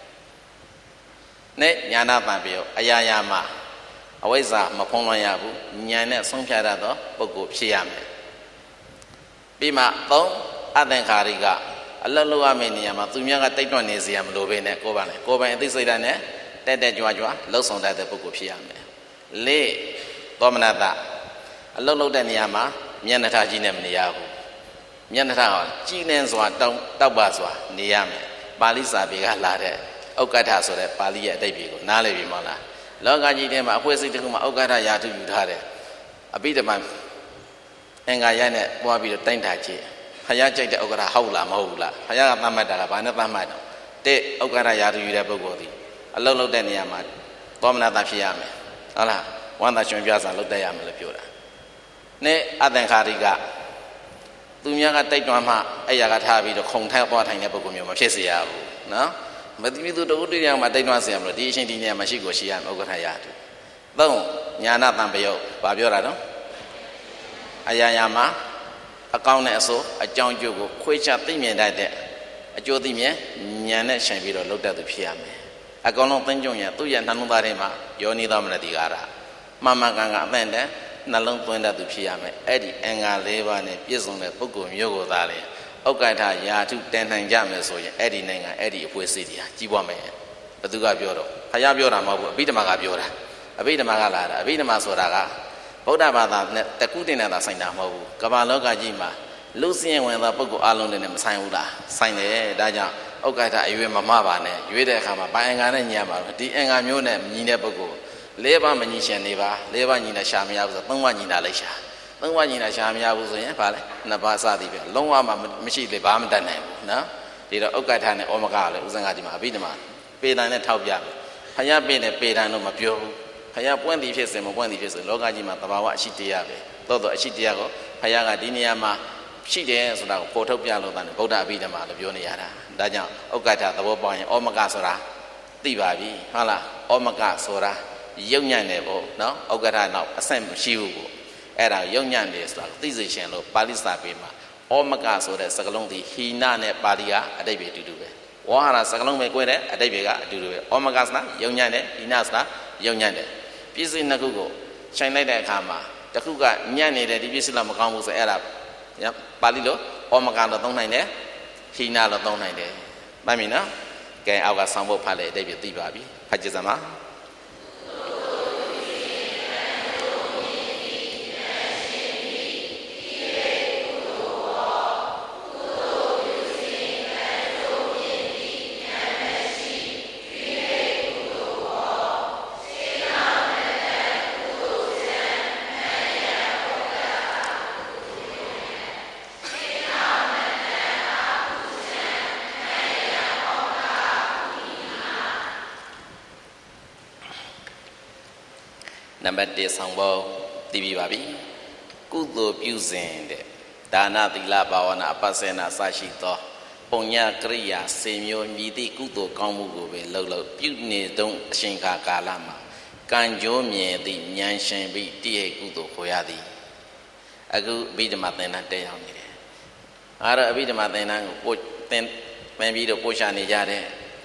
နဲ့ညာနာတန်ပြောအရာရာမှာအဝိဇ္ဇာမဖုံးလွှမ်းရဘူးဉာဏ်နဲ့ဆုံးဖြတ်တတ်သောပုဂ္ဂိုလ်ဖြစ်ရမယ်ပြီးမှသုံးအသင်္ခါရိကအလတ်လောက်ရမယ့်နေရာမှာသူများကတိတ်တွန့်နေစေရမလို့ပဲနဲ့ကိုယ်ပိုင်လေကိုယ်ပိုင်အသိစိတ်ဓာတ်နဲ့တက်တက်ကြွကြွလှုပ်ဆောင်တတ်တဲ့ပုဂ္ဂိုလ်ဖြစ်ရမယ်လေးသောမနတအလတ်လောက်တဲ့နေရာမှာမျက်နှာထားကြီးနဲ့မနေရဘူးမျက်နှာထားကြီးနေစွာတောက်တောက်ပါစွာနေရမယ်ပါဠိစာပေကလာတဲ့ဥက္ကဋ္ဌဆိုတဲ့ပါဠိရဲ့အဓိပ္ပာယ်ကိုနားလည်ပြီမဟုတ်လားလောကကြီးထဲမှာအဖွဲ့အစည်းတစ်ခုမှာဥက္ကဋ္ဌရာထူးယူထားတယ်အပိဓမ္မာအင်္ဂါရနဲ့ပွားပြီးတော့တိုင်းတာကြည့်ဖယားကြိုက်တဲ့ဥက္ကဋ္ဌဟုတ်လားမဟုတ်ဘူးလားဖယားကသတ်မှတ်တာကဘာနဲ့သတ်မှတ်တော့တဲ့ဥက္ကဋ္ဌရာထူးယူတဲ့ပုဂ္ဂိုလ်ဒီအလုံးလုံးတဲ့နေရာမှာသောမနတဖြစ်ရမယ်ဟုတ်လားဝမ်းသာရှင်ပြစာလုပ်တတ်ရမယ်လို့ပြောတာနဲ့အသင်္ခါရိကသူများကတိတ်တွန်းမှအဲ့ရကထားပြီးတော့ခုံထိုက်သွားထိုင်တဲ့ပုဂ္ဂိုလ်မျိုးမဖြစ်စေရဘူးနော်မတိမိသူတဦးတည်းရမှာတိတ်တွန်းစေရမလို့ဒီအရှင်ဒီနေရာမှာရှိကိုရှိရမယ်ဥက္ကဋ္ဌရာထူးသုံးညာနာတံပယုတ်ဘာပြောတာတော့အရာရာမှာအကောင်းနဲ့အဆိုးအကြောင်းကျိုးကိုခွဲခြားသိမြင်တတ်တဲ့အကျိုးသိမြင်ဉာဏ်နဲ့ရှင်ပြီးတော့လုပ်တတ်သူဖြစ်ရမယ်အကောင်လုံးသိကြုံရသူ့ရဲ့နှလုံးသားထဲမှာယောနိသောမနတိကာရမှန်မှန်ကန်ကန်အသင့်တဲ့နှလုံးသွင်းတတ်သူဖြစ်ရမယ်အဲ့ဒီအင်္ဂါ၄ပါးနဲ့ပြည့်စုံတဲ့ပုဂ္ဂိုလ်မျိုးကိုသာလေဥက္ကဋ္ဌရာထူးတန်နိုင်ကြမယ်ဆိုရင်အဲ့ဒီနိုင်ငံအဲ့ဒီအဖွဲ့အစည်းတွေဟာကြီးပွားမယ်ဘသူကပြောတော့ဖယားပြောတာမဟုတ်ဘူးအဘိဓမ္မာကပြောတာအဘိဓမ္မာကလာတာအဘိဓမ္မာဆိုတာကဗုဒ္ဓဘာသာနဲ့တကုတင်နဲ့သာဆိုင်တာမဟုတ်ဘူးကမ္ဘာလောကကြီးမှာလူစင်းဝင်သောပုဂ္ဂိုလ်အလုံးနဲ့မဆိုင်ဘူးလားဆိုင်တယ်ဒါကြောင့်ဥက္ကဋ္ဌအရွယ်မမပါနဲ့ရွေးတဲ့အခါမှာဘာအင်္ဂါနဲ့ညီရမှာဒီအင်္ဂါမျိုးနဲ့ညီတဲ့ပုဂ္ဂိုလ်လေးပါးမညီရှင်နေပါလေးပါးညီနဲ့ရှာမရဘူးဆိုသုံးပါးညီတာလိုက်ရှာသုံးပါးညီတာရှာမရဘူးဆိုရင်ဘာလဲနှစ်ပါးစသည်ပဲလုံးဝမှမရှိလေဘာမှမတတ်နိုင်ဘူးနော်ဒီတော့ဥက္ကဋ္ဌနဲ့ဩမကလည်းဥစ္စာကဒီမှာအဘိဓမ္မာပေတံနဲ့ထောက်ပြမယ်ဖယားပေနဲ့ပေတံတော့မပြောဘူးဖယားပွင့်သည်ဖြစ်စေမပွင့်သည်ဖြစ်စေလောကကြီးမှာသဘာဝအရှိတရားပဲသို့တော့အရှိတရားကိုဖယားကဒီနေရာမှာရှိတယ်ဆိုတာကိုပေါ်ထုတ်ပြလို့တဲ့ဗုဒ္ဓအဘိဓမ္မာလို့ပြောနေရတာဒါကြောင့်ဥက္ကဋ္ဌသဘောပေါက်ရင်ဩမကဆိုတာသိပါပြီဟုတ်လားဩမကဆိုတာရုပ်ညံ့တယ်ပေါ့နော်ဥက္ကဋ္ဌတော့အဆင့်မရှိဘူးပေါ့အဲ့ဒါရုပ်ညံ့တယ်ဆိုတာသိစေရှင်လို့ပါဠိစာပေမှာဩမကဆိုတဲ့စကားလုံးဒီဟိနနဲ့ပါဠိကအတိတ်ပဲအတူတူပဲဝါဟာရစကားလုံးပဲ꿰တယ်အတိတ်ပဲကအတူတူပဲဩမကဆိုတာရုပ်ညံ့တယ်ဟိနဆိုတာရုပ်ညံ့တယ်ပြည့်စုံနှစ်ခုကိုချိန်လိုက်တဲ့အခါမှာတစ်ခုကညံ့နေတယ်ဒီပြည့်စုံလောက်မကောင်းဘူးဆိုအဲ့ဒါပါဠိလိုဩမကတော့သုံးနိုင်တယ်ဟိနလို့သုံးနိုင်တယ်မှတ်ပြီနော်ကဲအောက်ကဆောင်းဖို့ဖတ်လေအတိတ်ပဲသိပါပြီဖတ်ကြစမ်းပါနံပါတ်တစ်ဆောင်ဖို့သိပြီပါပြီကုသိုလ်ပြုစဉ်တဲ့ဒါနသီလဘာဝနာအပ္ပစေနာစရှိသောပုံညာကရိယာစေမျိုးမြည်သည့်ကုသိုလ်ကောင်းမှုကိုပဲလှုပ်လှုပ်ပြုနေသောအရှင်ခါကာလမှာကံကြိုးမြင်သည့်ဉာဏ်ရှင်ပြီးတည့်ရဲ့ကုသိုလ်ခေါ်ရသည်အခုအဘိဓမ္မာသင်္นานတက်ရောက်နေတယ်အားတော့အဘိဓမ္မာသင်္นานကိုပို့သင်ပန်ပြီးတော့ပို့ချနေကြတဲ့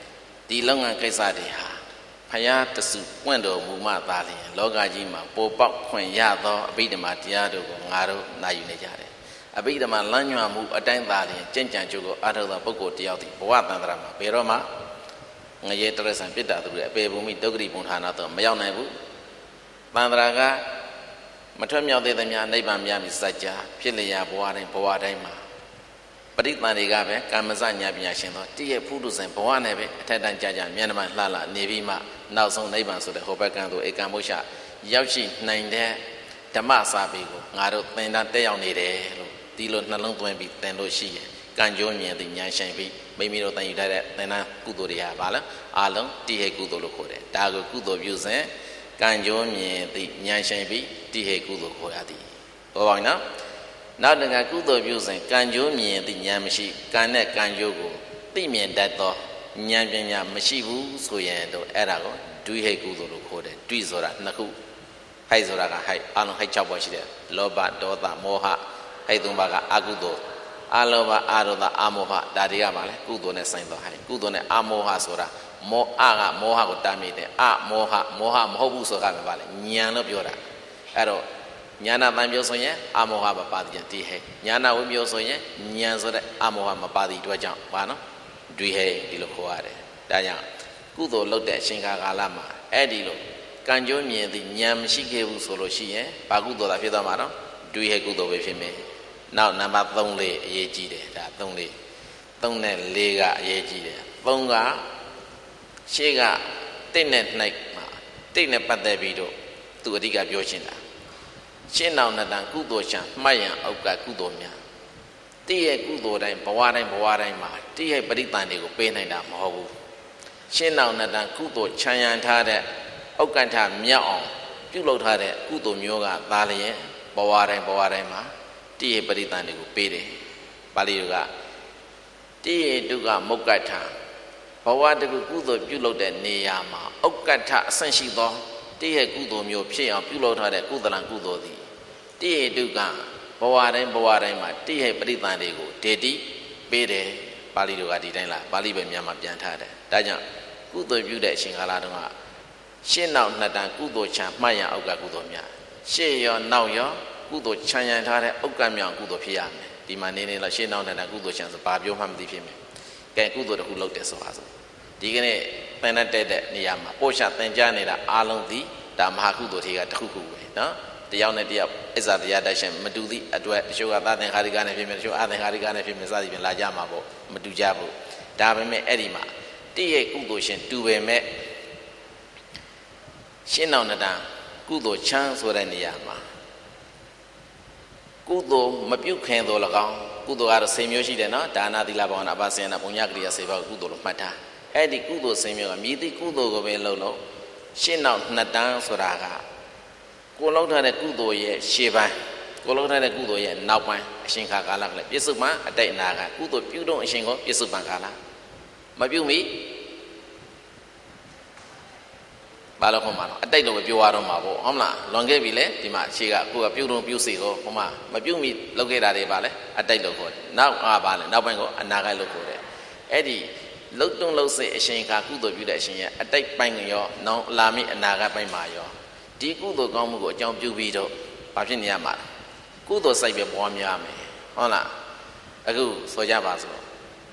ဒီလုပ်ငန်းကိစ္စတွေဟာဖယားတစုပွင့်တော်မူမှသာလျှင်လောကကြီးမှာပေါ်ပေါက်ခွင့်ရသောအဘိဓမ္မာတရားတို့ကိုငါတို့နာယူနေကြတယ်အဘိဓမ္မာလမ်းညွှန်မှုအတိုင်းသာလျှင်ကြင်ကြံကြိုးကိုအားထုတ်သောပုဂ္ဂိုလ်တယောက်သည်ဘဝတန်ត្រာမှာဘယ်တော့မှငရေတရဆံပြစ်တာသူတွေအပေဘုံမိဒုက္ခရိဘုံဌာနတော့မရောက်နိုင်ဘူးတန်ត្រာကမထွတ်မြောက်သေးသမျှနိဗ္ဗာန်မြတ်မိစัจ जा ဖြစ်လျာဘဝတိုင်းဘဝတိုင်းမှာပရိသန္တွေကပဲကာမစညာပညာရှင်သောတည့်ရဲ့ဖုဒ္ဓဆင်ဘဝနဲ့ပဲအထက်တန်းကြကြမျက်နှာမှလှလှနေပြီးမှနောက်ဆုံးနိဗ္ဗာန်ဆိုတဲ့ဟောဘက်ကံသို့ဧကံမုရှရောက်ရှိနိုင်တဲ့ဓမ္မစာပေကိုငါတို့သင်တန်းတက်ရောက်နေတယ်လို့ဒီလိုနှလုံးသွင်းပြီးသင်လို့ရှိရင်ကံကြိုးမြင်သည်ဉာဏ်ရှင်ပြီးမိမိတို့သင်ယူထားတဲ့သင်တန်းကုသိုလ်တွေဟာဘာလဲအလုံးတိဟိကုသိုလ်လို့ခေါ်တယ်ဒါကိုကုသိုလ်ပြုစဉ်ကံကြိုးမြင်သည်ဉာဏ်ရှင်ပြီးတိဟိကုသိုလ်ခေါ်ရသည်ဟုတ်ပါပြီနော်နောက်တကကုသိုလ်ပြုစဉ်ကံကြိုးမြင်သည်ဉာဏ်မရှိကံနဲ့ကံကြိုးကိုသိမြင်တတ်သောဉာဏ်ပညာမရှိဘူးဆိုရင်တော့အဲ့ဒါကိုဒွိဟိကုသိုလ်လို့ခေါ်တယ်ဒွိဆိုတာနှစ်ခုဟိုက်ဆိုတာကဟိုက်အလုံးဟိုက်၆ပါးရှိတယ်လောဘဒေါသမောဟဟိုက်သုံးပါးကအကုသိုလ်အလောဘအဒေါသအမောဟဒါတွေကပါလေကုသိုလ်နဲ့ဆိုင်သောဟိုက်ကုသိုလ်နဲ့အမောဟဆိုတာမောအကမောဟကိုတားမြစ်တယ်အမောဟမောဟမဟုတ်ဘူးဆိုတာပဲပါလေဉာဏ်လို့ပြောတာအဲ့တော့ညာနာတန်ပြောဆိုရင်အမောဟမပါတိတိဟဲ့ညာနာဝိပြောဆိုရင်ဉာဏ်ဆိုတဲ့အမောဟမပါတိအတွက်ကြောင့်ဘာနော်ဒွိဟဲ့ဒီလိုခေါ်ရတယ်ဒါကြောင့်ကုသိုလ်လုပ်တဲ့အချိန်ကာလမှာအဲ့ဒီလိုကံကြိုးမြင်သည်ဉာဏ်မရှိခဲ့ဘူးဆိုလို့ရှိရင်ဘာကုသိုလ်သာဖြစ်သွားမှာနော်ဒွိဟဲ့ကုသိုလ်ပဲဖြစ်မယ်နောက်နံပါတ်သုံးလေးအရေးကြီးတယ်ဒါသုံးလေးသုံးနဲ့လေးကအရေးကြီးတယ်သုံးကရှေ့ကတိတ်နဲ့နှိုက်မှာတိတ်နဲ့ပတ်သက်ပြီးတော့သူအဓိကပြောရှင်းတာရှင်းအောင်နဲ့တန်ကုသိုလ်ချံမှတ်ရန်အောက်ကကုသိုလ်များတည့်ရဲ့ကုသိုလ်တိုင်းဘဝတိုင်းဘဝတိုင်းမှာတည့်ရဲ့ပရိသန်တွေကိုပေးနိုင်တာမဟုတ်ဘူးရှင်းအောင်နဲ့တန်ကုသိုလ်ချမ်းရန်ထားတဲ့အောက်ကထမြောက်အောင်ပြုလုပ်ထားတဲ့ကုသိုလ်မျိုးကသာလျင်ဘဝတိုင်းဘဝတိုင်းမှာတည့်ရဲ့ပရိသန်တွေကိုပေးတယ်ပါဠိတော်ကတည့်ရဲ့ဒုက္ခမုက္ကထဘဝတကူကုသိုလ်ပြုလုပ်တဲ့နေရာမှာအောက်ကထအဆင့်ရှိသောတည့်ရဲ့ကုသိုလ်မျိုးဖြစ်အောင်ပြုလုပ်ထားတဲ့ကုသလံကုသိုလ်သည်တည့်ရဲ့ဒုက္ခဘဝတိုင်းဘဝတိုင်းမှာတည့်ရဲ့ပရိသန်တွေကိုဒေတိပေးတယ်ပါဠိတော်ကဒီတိုင်းလားပါဠိပဲမြန်မာပြန်ထားတယ်ဒါကြောင့်ကုသိုလ်ပြုတဲ့အချိန်ကာလတုန်းကရှင်းနောက်နှစ်တန်ကုသိုလ်ချမ်းမှတ်ရန်အောက်ကကုသိုလ်များရှေ့ရောနောက်ရောကုသိုလ်ချမ်းရန်ထားတဲ့အောက်ကမြောင်ကုသိုလ်ဖြစ်ရမယ်ဒီမှာနေနေလို့ရှင်းနောက်နှစ်တန်ကုသိုလ်ချမ်းဆိုဘာပြောမှမသိဖြစ်မယ်ကဲကုသိုလ်တစ်ခုလုပ်တယ်ဆိုပါစို့ဒီကနေ့ပင်နဲ့တက်တဲ့နေရာမှာပို့ချသင်ကြားနေတာအားလုံးသည်ဒါမဟာကုသိုလ်တွေကတစ်ခုခုပဲနော်တယောက်နဲ့တယောက်အစ္ဆာတရားတိုက်ရှင်မတူသည့်အတွက်တချို့ကသာသင်္ခါရိကနဲ့ဖြစ်မယ်တချို့အသင်္ခါရိကနဲ့ဖြစ်မယ်စသည်ဖြင့်လာကြမှာပေါ့မတူကြဘူးဒါပေမဲ့အဲ့ဒီမှာတည့်ရဲ့ကုသိုလ်ရှင်တူပေမဲ့ရှင်းအောင်တန်ကုသိုလ်ချမ်းဆိုတဲ့နေရာမှာကုသိုလ်မပြုတ်ခင်သော၎င်းကုသိုလ်ကတော့စေမျိုးရှိတယ်နော်ဒါနသီလဘာဝနာအပါစေနာဘုံညကရိယာစေပါကုသိုလ်လို့မှတ်ထားအဲ့ဒီကုသိုလ်စေမျိုးကမြည်သည့်ကုသိုလ်ကိုပဲလုပ်လို့ရှင်းနောက်နှစ်တန်းဆိုတာကကိုလောက်ထားတဲ့ကုသိုလ်ရဲ့ရှေ့ပိုင်းကိုလောက်ထားတဲ့ကုသိုလ်ရဲ့နောက်ပိုင်းအရှင်ခါကာလကလည်းပြစ္ဆုတ်ပံအတိတ်အနာကကုသိုလ်ပြုတော့အရှင်ကိုပြစ္ဆုတ်ပံကာလမပြုမိဘာလို့ခေါ်မှာတော့အတိတ်တော့ပြောရတော့မှာပေါ့ဟုတ်မလားလွန်ခဲ့ပြီလေဒီမှာရှေ့ကကိုကပြုတော့ပြုစီကိုဟိုမှာမပြုမိလောက်ခဲ့တာတွေပါလေအတိတ်လို့ခေါ်တယ်နောက်အားပါလေနောက်ပိုင်းကအနာဂတ်လို့ခေါ်တယ်အဲ့ဒီလှုပ်တုံးလှုပ်စေအရှင်ခါကုသိုလ်ပြုတဲ့အရှင်ရဲ့အတိတ်ပိုင်းရောနောက်လာမိအနာဂတ်ပိုင်းမှာရောဒီကုသိုလ်ကောင်းမှုကိုအကြောင်းပြုပြီးတော့ဘာဖြစ်နေရမှာလဲကုသိုလ်စိုက်ပဲပွားများမယ်ဟုတ်လားအခုဆိုကြပါစို့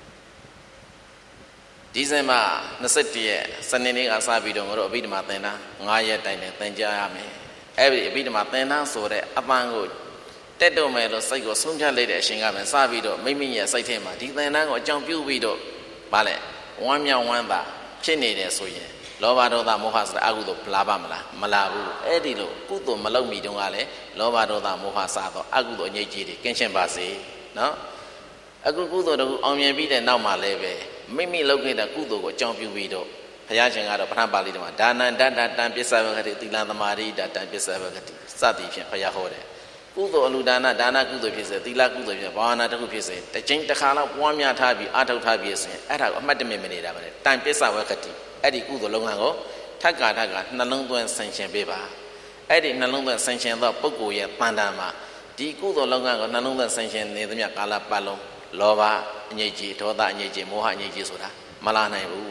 ဒီဇင်ဘာနှစ်၁၁ရက်စနေနေ့ကစပြီးတော့ငါတို့အဘိဓမ္မာသင်တန်း၅ရက်တိုင်နဲ့သင်ကြားရမယ်အဲ့ဒီအဘိဓမ္မာသင်တန်းဆိုတဲ့အပန်းကိုတက်တော့မယ်လို့စိတ်ကိုဆုံးဖြတ်လိုက်တဲ့အရှင်ကပဲစပြီးတော့မိမိရဲ့စိတ်ထဲမှာဒီသင်တန်းကိုအကြောင်းပြုပြီးတော့ဗာလဲဝမ်းမြောက်ဝမ်းသာဖြစ်နေတယ်ဆိုရင်လောဘဒေါသမောဟဆိုတဲ့အကုသိုလ်လာပါမလားမလာဘူးအဲ့ဒီလိုကုသိုလ်မလုပ်မီတုန်းကလည်းလောဘဒေါသမောဟစသောအကုသိုလ်အငြိတ်ကြီးတွေကင်းရှင်းပါစေနော်အခုကုသိုလ်တို့အောင်မြင်ပြီးတဲ့နောက်မှာလည်းပဲမိမိလုပ်ခဲ့တဲ့ကုသိုလ်ကိုအကြောင်းပြုပြီးတော့ဘုရားရှင်ကတော့ပထမပါဠိတော်မှာဒါနံတတ္တတံပစ္စဝကတိသီလသမာဓိတတံပစ္စဝကတိစသည်ဖြင့်ဘုရားဟောတယ်ကုသိုလ်အလူဒါနဒါနကုသိုလ်ဖြစ်စေသီလကုသိုလ်ဖြစ်ဘာဝနာတစ်ခုဖြစ်စေတစ်ချိန်တစ်ခါလောက်ပွားများထားပြီးအထောက်ထားပြီးဆိုရင်အဲ့ဒါကိုအမှတ်တမဲ့မနေတာပဲတံပစ္စဝကတိအဲ့ဒီကုသိုလ်လုပ်ငန်းကိုထပ်ကာထပ်ကာနှလုံးသွင်းဆင်ခြင်ပေးပါအဲ့ဒီနှလုံးသွင်းဆင်ခြင်သောပုဂ္ဂိုလ်ရဲ့ပန္တာမှာဒီကုသိုလ်လုပ်ငန်းကိုနှလုံးသွင်းဆင်ခြင်နေသမျှကာလပတ်လုံးလောဘအငြိတ်ကြီးဒေါသအငြိတ်ကြီးမောဟအငြိတ်ကြီးဆိုတာမလာနိုင်ဘူး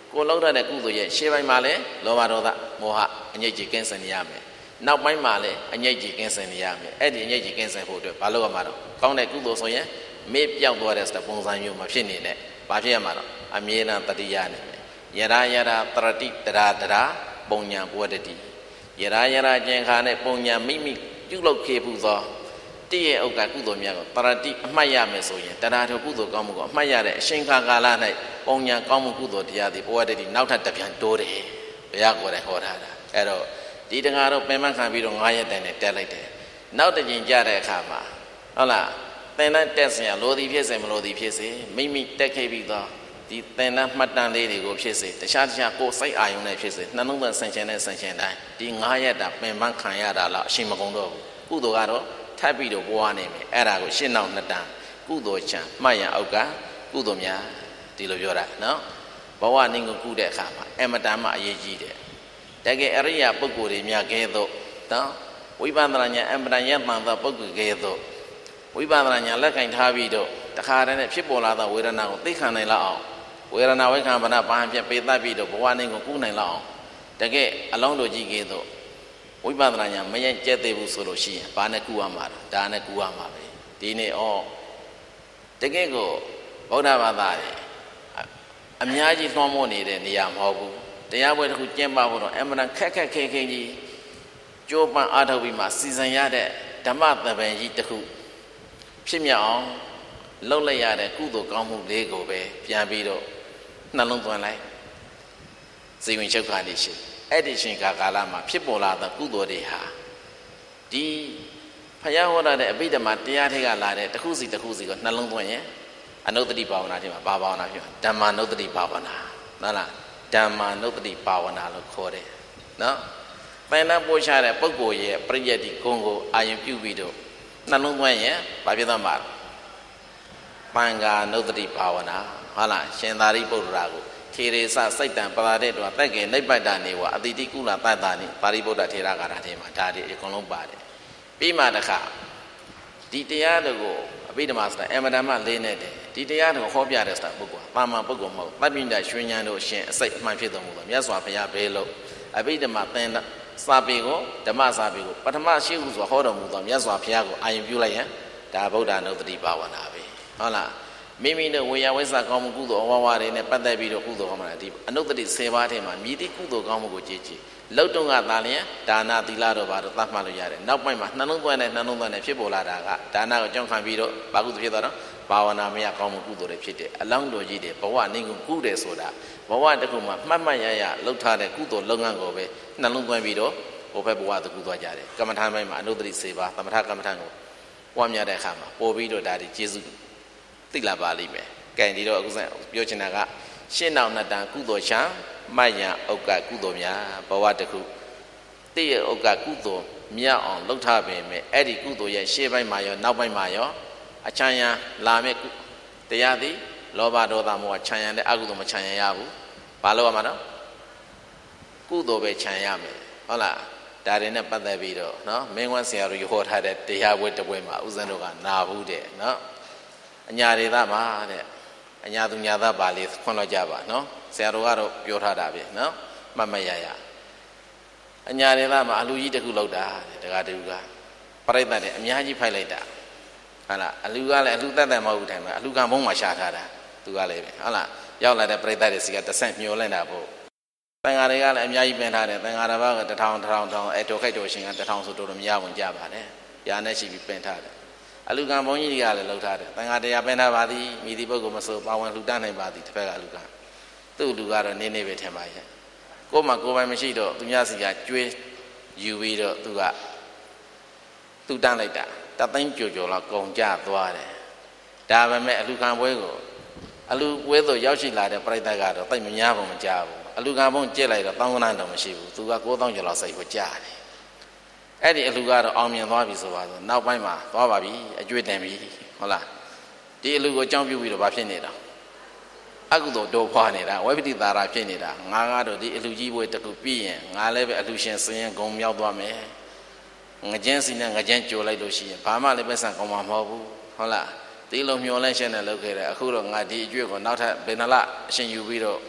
ကိုလောက်တဲ့ကုသိုလ်ရဲ့ရှေ့ပိုင်းမှာလည်းလောဘဒေါသမောဟအငြိတ်ကြီးကင်းစင်နေရမယ်နောက်ပိုင်းမှာလည်းအငြိတ်ကြီးကင်းစင်နေရမယ်အဲ့ဒီအငြိတ်ကြီးကင်းစင်ဖို့အတွက်ဘာလို့ရမှာတော့ကောင်းတဲ့ကုသိုလ်ဆိုရင်မေ့ပြောက်သွားတဲ့ပုံစံမျိုးမဖြစ်နေနဲ့ဘာဖြစ်ရမှာတော့အမြဲတမ်းတတိယနေမယ်ယရာယရာတရတိတရာတရာပုံညာဘဝတတိယရာယရာကျင်ခါနဲ့ပုံညာမိမိပြုလုပ်ခဲ့မှုသောတည့်ရဲ့ဥက္ကကုသိုလ်များကိုတရတိအမှတ်ရမယ်ဆိုရင်တရာထောကုသိုလ်ကောင်းမှုကိုအမှတ်ရတဲ့အရှင်ခါကာလ၌ပုံညာကောင်းမှုကုသိုလ်တရားသည်ဘဝတတိနောက်ထပ်တစ်ပြန်တိုးတယ်ဘုရားကိုယ်တိုင်ဟောထားတာအဲ့တော့ဒီတငါတော့ပင်မခံပြီးတော့ငါးရက်တန်နဲ့တက်လိုက်တယ်နောက်တစ်ချိန်ကြတဲ့အခါမှာဟုတ်လားသင်္นานတက်စရာလိုသည်ဖြစ်စေမလိုသည်ဖြစ်စေမိမိတက်ခဲ့ပြီးတော့ဒီသင်္นานမှတ်တမ်းလေးတွေကိုဖြစ်စေတခြားတခြားကိုယ်စိတ်အာရုံနဲ့ဖြစ်စေနှလုံးသွင်းဆင်ခြင်တဲ့ဆင်ခြင်တိုင်းဒီငါးရက်တာပင်မခံရတာလားအရှိမကုန်တော့ဘူးကုသိုလ်ကတော့ထပ်ပြီးတော့ပွားနေမယ်အဲ့ဒါကိုရှင်းနောက်နှစ်တန်းကုသိုလ်ချံမှတ်ရန်အောက်ကကုသိုလ်များဒီလိုပြောတာနော်ဘဝနင်းကိုကုတဲ့အခါမှာအမတန်မှအရေးကြီးတယ်တကယ်အရိယာပုဂ္ဂိုလ်တွေများကဲတော့နော်ဝိပဿနာဉာဏ်အမတန်ရမှန်သောပုဂ္ဂိုလ်ကဲတော့ဝိပဿနာဉာဏ်လက်ကင်ထားပြီးတော့တခါတည်းနဲ့ဖြစ်ပေါ်လာသောဝေဒနာကိုသိခံနိုင်လောက်အောင်ဝေဒနာဝိခံဗနာဘာဖြစ်ပေတတ်ပြီးတော့ဘဝနင်းကိုကုနိုင်လောက်အောင်တကယ်အလုံးတော်ကြီးကဲတော့ဝိပဿနာဉာဏ်မရင်ကျက်သေးဘူးဆိုလို့ရှိရင်ဘာနဲ့ကုရမှာလဲဒါနဲ့ကုရမှာပဲဒီနေ့ဩတကယ်ကိုဗုဒ္ဓဘာသာရဲ့အများကြီးလွှမ်းမိုးနေတဲ့နေရာမဟုတ်ဘူးတရားပွဲတစ်ခုကျင့်ပဖို့တော့အမှန်တန်ခက်ခက်ခဲခဲကြီးကြိုးပမ်းအားထုတ်ပြီးမှစီစဉ်ရတဲ့ဓမ္မသဘင်ကြီးတစ်ခုဖြစ်မြောက်အောင်လှုပ်လိုက်ရတဲ့ကုသိုလ်ကောင်းမှုလေးကိုပဲပြန်ပြီးတော့နှလုံးသွင်းလိုက်စိတ်ဝင်ချုပ်ခါနေရှိအဲ့ဒီရှင်ကာလမှာဖြစ်ပေါ်လာတဲ့ကုသိုလ်တွေဟာဒီဖယားဟောတဲ့အဘိဓမ္မာတရားတွေကလာတဲ့တစ်ခုစီတစ်ခုစီကိုနှလုံးသွင်းရင်အနုတ္တိဘာဝနာတွေမှာဘာဘာဝနာပြောဓမ္မနုတ္တိဘာဝနာဟုတ်လားဓမ္မနုတ္တိဘာဝနာလို့ခေါ်တယ်နော်ပင်နာပို့ချတဲ့ပုဂ္ဂိုလ်ရဲ့ပရိယတ်ဒီကုံကိုအာယုပြုပြီးတော့နှလုံးသွင်းရင်ဘာဖြစ်သွားမှာပံဃာနုတ္တိဘာဝနာဟုတ်လားရှင်သာရိပုတ္တရာကိုခေရေစစိတ်တံပလာတဲ့တော့တက်ကေနိဗ္ဗတနေဝအတိတိကုလတတ္တာနိပါရိပုတ္တထေရကာရထဲမှာဒါတွေအကုန်လုံးပါတယ်ပြီးမှတခါဒီတရားတွေကိုအဘိဓမ္မာဆိုတာအမတမလေးနဲ့တယ်ဒီတရားတွေကိုဟောပြတဲ့ဆိုတာပုဂ္ဂိုလ်တာမန်ပုဂ္ဂိုလ်မဟုတ်သဗ္ဗညတရွှေဉဏ်တို့ရှင်အစိတ်အမှန်ဖြစ်တော်မူသောမြတ်စွာဘုရားဘေးလို့အဘိဓမ္မာသင်စာပေကိုဓမ္မစာပေကိုပထမရှိဟုဆိုဟောတော်မူသောမြတ်စွာဘုရားကိုအာရုံပြုလိုက်ရင်ဒါဗုဒ္ဓနုတ္တိဘာဝနာပဲဟုတ်လားမိမိတို့ဝေယဝိဇ္ဇကောင်းမှုကုသိုလ်အဝဝတွေနဲ့ပတ်သက်ပြီးတော့ကုသိုလ်ကောင်းမှုတွေဒီအနုတ္တိဆယ်ပါးထဲမှာမြည်သည့်ကုသိုလ်ကောင်းမှုကိုကြည်ကြည်လောက်တုံးကသာလျှင်ဒါနသီလတို့ဘာတို့သတ်မှတ်လို့ရတယ်နောက်ပိုင်းမှာနှလုံးသွင်းတဲ့နှလုံးသွင်းတဲ့ဖြစ်ပေါ်လာတာကဒါနကိုကြောင့်ခံပြီးတော့ဘာကုသိုလ်ဖြစ်သွားတော့ဘာဝနာမယကောင်းမှုကုသိုလ်တွေဖြစ်တယ်အလောင်းတော်ကြီးတွေဘဝနေကိုကုတယ်ဆိုတာဘဝတစ်ခုမှာမှတ်မှတ်ရရလှုပ်ထားတဲ့ကုသိုလ်လုပ်ငန်းကိုပဲနှလုံးသွင်းပြီးတော့ဘုဘဘဝတကူသွားကြတယ်ကမ္မထာပိုင်းမှာအနုတ္တိဆယ်ပါးသမထကမ္မထာကိုပွားများတဲ့အခါမှာပို့ပြီးတော့ဒါဒီကျေစုသိလာပါလိမ့်မယ်ကဲဒီတော့အခုစပြောချင်တာကရှင်းနောက်နှစ်တန်ကုသိုလ်ချံမယံဥက္ကကုသိုလ်များဘဝတစ်ခုတည့်ရဥက္ကကုသိုလ်မြောက်အောင်လှုပ်ထားပေမဲ့အဲ့ဒီကုသိုလ်ရဲ့ရှေ့ပိုင်းမှာရောနောက်ပိုင်းမှာရောအချမ်းရံလာမဲ့တရားသည်လောဘဒေါသမောဟချမ်းရံတဲ့အကုသိုလ်မချမ်းရံရဘူးဘာလို့ရမှာတော့ကုသိုလ်ပဲချမ်းရမယ်ဟုတ်လားဒါတွေနဲ့ပတ်သက်ပြီးတော့နော်မင်းဝဆရာတို့ဟောထားတဲ့တရားပွဲတစ်ပွဲမှာဥစဉ်တို့ကနာဘူးတဲ့နော်အညာဒေသမှာတဲ့အညာသူညာသားပါလေးခွန့်လို့ကြပါနော်ဆရာတို့ကတော့ပြောထားတာပဲနော်မှတ်မရရအညာဒေသမှာအလူကြီးတစ်ခုလောက်တာတကားတူကပြိဿတ်တယ်အများကြီးဖိုက်လိုက်တာဟုတ်လားအလူကလည်းအလူတက်တယ်မဟုတ်ဘူးထိုင်မှာအလူကဘုံမှာရှာထားတာသူကလည်းပဲဟုတ်လားရောက်လာတဲ့ပြိဿတ်တွေစီကတဆန့်မျောလိုက်တာပေါ့တန်ဃာတွေကလည်းအများကြီးပင်ထားတယ်တန်ဃာတစ်ပါးကတစ်ထောင်တစ်ထောင်ထောင်အဲတော်ခိုက်တော်ရှင်ကတစ်ထောင်ဆိုတော်တော်မရဝင်ကြပါနဲ့ရာနဲ့ရှိပြီးပင်ထားတယ်အလူကံဘုန်းကြီးတွေကလည်းလှုပ်ထားတယ်တန်ဃာတရားပင်ထားပါသည်မိဒီပုဂ္ဂိုလ်မဆိုပါဝင်လှူတန်းနိုင်ပါသည်တစ်ဖက်ကအလူကံသူ့လူကတော့နေနေပဲထင်ပါရဲ့ကိုယ်မှကိုယ်ပိုင်မရှိတော့သူများစီကကျွေးယူပြီးတော့သူကသူတန်းလိုက်တာတသိန်းကြော်ကြော်လောက်ကုန်ကြသွားတယ်ဒါပေမဲ့အလူကံပွဲကိုအလူပွဲသို့ရောက်ရှိလာတဲ့ပြိဿကတော့တိတ်မများဘူးမကြဘူးအလူကံဘုံကြက်လိုက်တော့တောင်းကနန်းတော့မရှိဘူးသူကကိုးသောင်းကျော်လောက်စိတ်ကိုကြားတယ်အဲ့ဒီအလူကတော့အောင်မြင်သွားပြီဆိုပါဆိုနောက်ပိုင်းမှာသွားပါပြီအကျွေးတင်ပြီဟုတ်လားဒီအလူကိုအကြောင်းပြုပြီးတော့ဘာဖြစ်နေတာအကုသိုလ်တိုးဖွားနေတာဝိပတိသာရဖြစ်နေတာငါကတော့ဒီအလူကြီးဘွေတခုပြီးရင်ငါလည်းပဲအလူရှင်စင်ရင်ဂုံမြောက်သွားမယ်ငကြင်းစီနဲ့ငကြင်းကြိုလိုက်လို့ရှိရင်ဘာမှလည်းပဲဆန်ကောင်းမှာမဟုတ်ဘူးဟုတ်လားဒီလိုမျောလဲရှင်းနေလောက်ခဲ့တယ်အခုတော့ငါဒီအကျွေးကိုနောက်ထပ်ဘယ်နှလအရှင်ယူပြီးတော့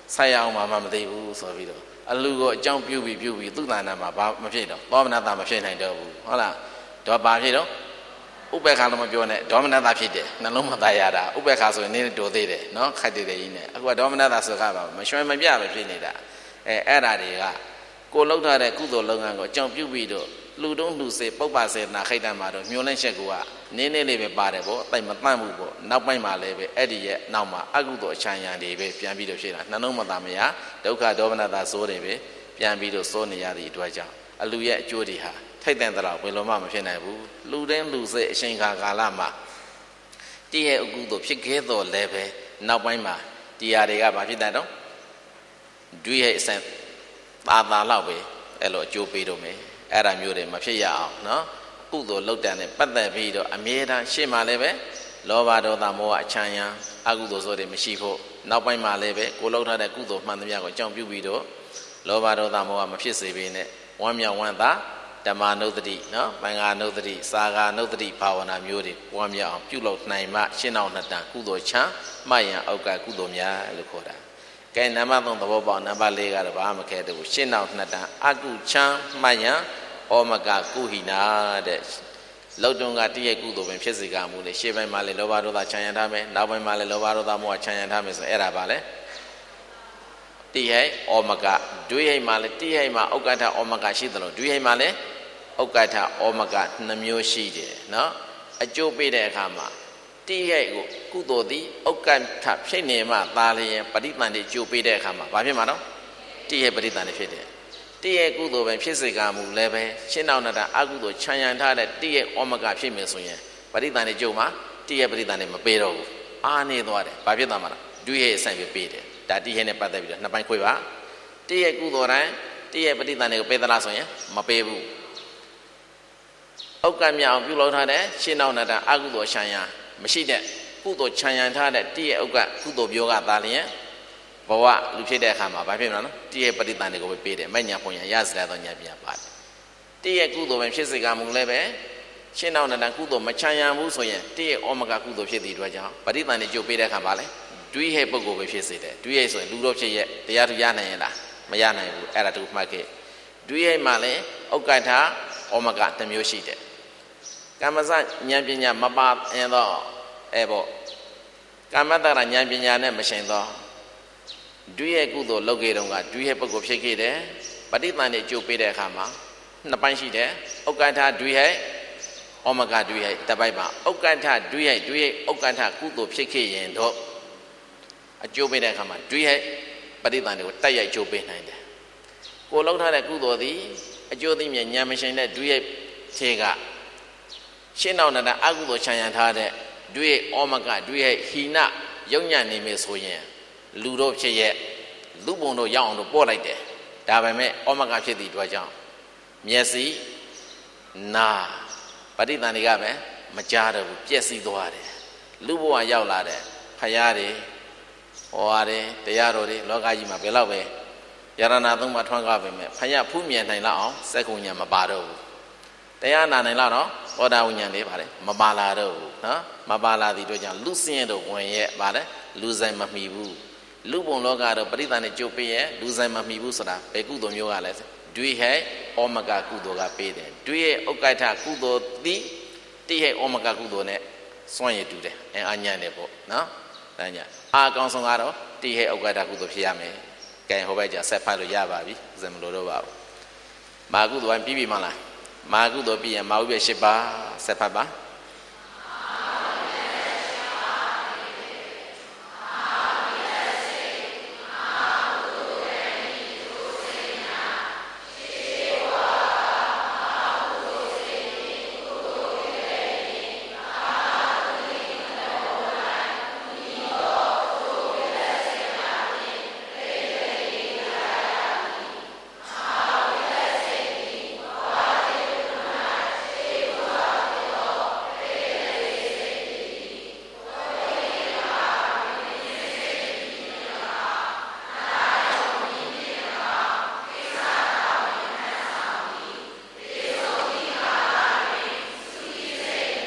ဆိုင်ရအောင်မှမသိဘူးဆိုပြီးတော့အလူကိုအကြောင်းပြုပြီးပြုပြီးသူ့တဏ္ဍာမှာဘာမဖြစ်တော့သောမနတမဖြစ်နိုင်တော့ဘူးဟုတ်လားတော့ဘာဖြစ်တော့ဥပေက္ခလို့မပြောနဲ့ဒေါမနတဖြစ်တယ်နှလုံးမသားရတာဥပေက္ခဆိုရင်နည်းတိုသေးတယ်နော်ခိုက်တည်တယ်ကြီးနဲ့အခုကဒေါမနတဆိုကပါမရွှဲမပြပဲဖြစ်နေတာအဲအဲ့ဓာတွေကကိုလှုပ်ထားတဲ့ကုသိုလ်လုပ်ငန်းကိုအကြောင်းပြုပြီးတော့လူတုံးလူစေပုပ္ပစေနာခိတ်တံမှာတော့မျောလင့်ချက်ကနည်းနည်းလေးပဲပါတယ်ပေါ့အတိုက်မတန့်ဘူးပေါ့နောက်ပိုင်းမှာလည်းပဲအဲ့ဒီရဲ့နောက်မှာအကုသိုလ်အချမ်းရံတွေပဲပြန်ပြီးတော့ဖြစ်လာနှလုံးမသားမရဒုက္ခဒေါမနတစိုးတွေပဲပြန်ပြီးတော့စိုးနေရသည့်အတွက်ကြောင့်အလူရဲ့အကျိုးတွေဟာထိုက်တန်သလောက်ဘယ်လိုမှမဖြစ်နိုင်ဘူးလူတိုင်းလူစေအချိန်ခါကာလမှာတည့်ရဲ့အကုသိုလ်ဖြစ်ခဲ့တော့လည်းပဲနောက်ပိုင်းမှာတရားတွေကဘာဖြစ်တတ်တော့ဒွိရဲ့အစံသာသာလောက်ပဲအဲ့လိုအကျိုးပေးတော့မယ်အဲ့ဒါမျိုးတွေမဖြစ်ရအောင်နော်ကုသိုလ်လုပ်တဲ့နဲ့ပတ်သက်ပြီးတော့အမြဲတမ်းရှေ့မှာလည်းပဲလောဘဒေါသမောဟအချမ်းရံအကုသိုလ်ဆိုတွေမရှိဖို့နောက်ပိုင်းမှာလည်းပဲကိုလုပ်ထားတဲ့ကုသိုလ်မှန်သမျှကိုအကြောင်းပြုပြီးတော့လောဘဒေါသမောဟမဖြစ်စေဘဲနဲ့ဝမ်းမြောက်ဝမ်းသာဓမ္မနုဒတိနော်ပင်္ဂါနုဒတိစာဂာနုဒတိဘာဝနာမျိုးတွေပွားများအောင်ပြုလုပ်နိုင်မှရှင်းအောင်နှစ်တန်ကုသိုလ်ချမ်းမှတ်ရန်အောက်ကကုသိုလ်များလို့ခေါ်တာကဲနံပါတ်သုံးသဘောပေါက်နံပါတ်လေးကတော့ဘာမှမခဲတဲ့ဘူးရှင်းအောင်နှစ်တန်အကုချမ်းမှတ်ရန်ဩမကကုဟိနာတဲ့လောက်တုံးကတည့်ရဲ့ကုသိုလ်ပင်ဖြစ်စေကမူလေရှေ့ပိုင်းမှာလေလောဘဒေါသချမ်းရံထားမယ်နောက်ပိုင်းမှာလေလောဘဒေါသမောဟချမ်းရံထားမယ်ဆိုအဲ့ဒါပါလေတည့်ရဲ့ဩမကဒွိဟိမှာလေတည့်ဟိမှာဩကဋ္ဌဩမကရှိသလိုဒွိဟိမှာလေဩကဋ္ဌဩမကနှမျိုးရှိတယ်နော်အကျိုးပေးတဲ့အခါမှာတည့်ရဲ့ကိုကုသိုလ်သည်ဩကဋ္ဌဖြစ်နေမှသာလျင်ပရိသန္တိကျိုးပေးတဲ့အခါမှာဘာဖြစ်မှာတော့တည့်ရဲ့ပရိသန္တိဖြစ်တယ်တည့်ရဲ့ကုသိုလ်ပဲဖြစ်စေကမူလည်းပဲရှင်းအောင်တာအကုသိုလ်ခြံရံထားတဲ့တည့်ရဲ့ဩမကဖြစ်မယ်ဆိုရင်ပရိသန္တိကျုံမှာတည့်ရဲ့ပရိသန္တိမပေးတော့ဘူးအာနေသွားတယ်ဘာဖြစ်သွားမှာလဲဒွိရဲ့အဆိုင်ပဲပေးတယ်ဒါတည့်ရဲ့နဲ့ပတ်သက်ပြီးတော့နှစ်ပိုင်းခွဲပါတည့်ရဲ့ကုသိုလ်တိုင်းတည့်ရဲ့ပရိသန္တိကိုပေးသလားဆိုရင်မပေးဘူးဩကံမြောင်ပြုလုပ်ထားတဲ့ရှင်းအောင်တာအကုသိုလ်ခြံရံမရှိတဲ့ကုသိုလ်ခြံရံထားတဲ့တည့်ရဲ့ဩကကုသိုလ်ပြောကသာလျင်ဘဝလူဖြစ်တဲ့အခါမှာဘာဖြစ်မလဲနော်တည့်ရဲ့ပရိသန္တိကိုပဲပေးတယ်မညာပုံညာရစလာတော့ညာပြန်ပါတယ်တည့်ရဲ့ကုသိုလ်ပဲဖြစ်စေကမူလည်းပဲရှင်းအောင်တန်ကုသိုလ်မချမ်းရံဘူးဆိုရင်တည့်ရဲ့ဩမကကုသိုလ်ဖြစ်တဲ့အတွက်ကြောင့်ပရိသန္တိကျုပ်ပေးတဲ့အခါမှာလေဒွိဟိပုဂ္ဂိုလ်ပဲဖြစ်စေတယ်ဒွိဟိဆိုရင်လူတော့ဖြစ်ရဲ့တရားသူရနိုင်ရင်လားမရနိုင်ဘူးအဲ့ဒါတူမှတ်ခဲ့ဒွိဟိမှာလည်းဩကဋ္ဌဩမကတစ်မျိုးရှိတယ်ကမ္မစဉာဏ်ပညာမပါရင်တော့အဲ့ပေါ့ကမ္မတရဉာဏ်ပညာနဲ့မရှင်တော့ဒွိရဲ့ကုသိုလ်လုပ်ခဲ့တော့ကဒွိရဲ့ပုဂ္ဂိုလ်ဖြစ်ခဲ့တယ်ပဋိသန္ဓေကျိုးပေးတဲ့အခါမှာနှစ်ပိုင်းရှိတယ်ဥက္ကဋ္ဌဒွိဟိဩမကဒွိဟိတပိုက်ပါဥက္ကဋ္ဌဒွိဟိဒွိဟိဥက္ကဋ္ဌကုသိုလ်ဖြစ်ခဲ့ရင်တော့အကျိုးပေးတဲ့အခါမှာဒွိဟိပဋိသန္ဓေကိုတက်ရိုက်ကျိုးပေးနိုင်တယ်ကိုလုပ်ထားတဲ့ကုသိုလ်သည်အကျိုးသိမြင်ဉာဏ်မရှင်တဲ့ဒွိဟိခြေကရှင်းအောင်တဲ့အကုသိုလ်ခြံရံထားတဲ့ဒွိဟိဩမကဒွိဟိဟိနယုံညံ့နေမယ်ဆိုရင်လူတို့ဖြစ်ရဲ့လူပုံတို့ရောက်အောင်လို့ပို့လိုက်တယ်ဒါပေမဲ့ဩမကဖြစ်သည့်အတွက်ကြောင့်မျက်စိနာပဋိသန္ဓေကပဲမကြားတော့ဘူးပြည့်စည်သွားတယ်လူဘဝရောက်လာတယ်ဖယားတွေဟောရတယ်တရားတော်တွေလောကကြီးမှာဘယ်တော့ပဲယရဏသုံးပါးထွန်းကားပဲမဲ့ဖယားဖူးမြင်နိုင်လောက်အောင်စက္ကုဉ္ဉဏ်မပါတော့ဘူးတရားနာနိုင်လောက်တော့သောတာဝိညာဉ်လေးပါလေမပါလာတော့ဘူးနော်မပါလာသည့်အတွက်ကြောင့်လူစင်းတို့ဝင်ရဲ့ပါလေလူဆိုင်မမီဘူးလူပုံလောကတော့ပရိသန္တိကျုပ်ပေးရဲ့လူဆိုင်မမီဘူးဆိုတာဘယ်ကုသိုလ်မျိုးကလဲဒွိဟိဩမကကုသိုလ်ကပေးတယ်ဒွိရဲ့ဥက္ကဋ္ဌကုသိုလ်သည်တိဟိဩမကကုသိုလ်နဲ့စွန့်ရည်တူတယ်အဲအညံ့တယ်ပေါ့နော်ဒါညအာအကောင်ဆုံးကတော့တိဟိဥက္ကဋ္ဌကုသိုလ်ဖြစ်ရမယ်ကဲဟိုဘက်ကျဆက်ဖတ်လို့ရပါပြီစံမလို့တော့ပါဘူးမာကုသိုလ်ကပြီးပြီမလားမာကုသိုလ်ပြီးရင်မာဝိပ္ပ၈ပါးဆက်ဖတ်ပါ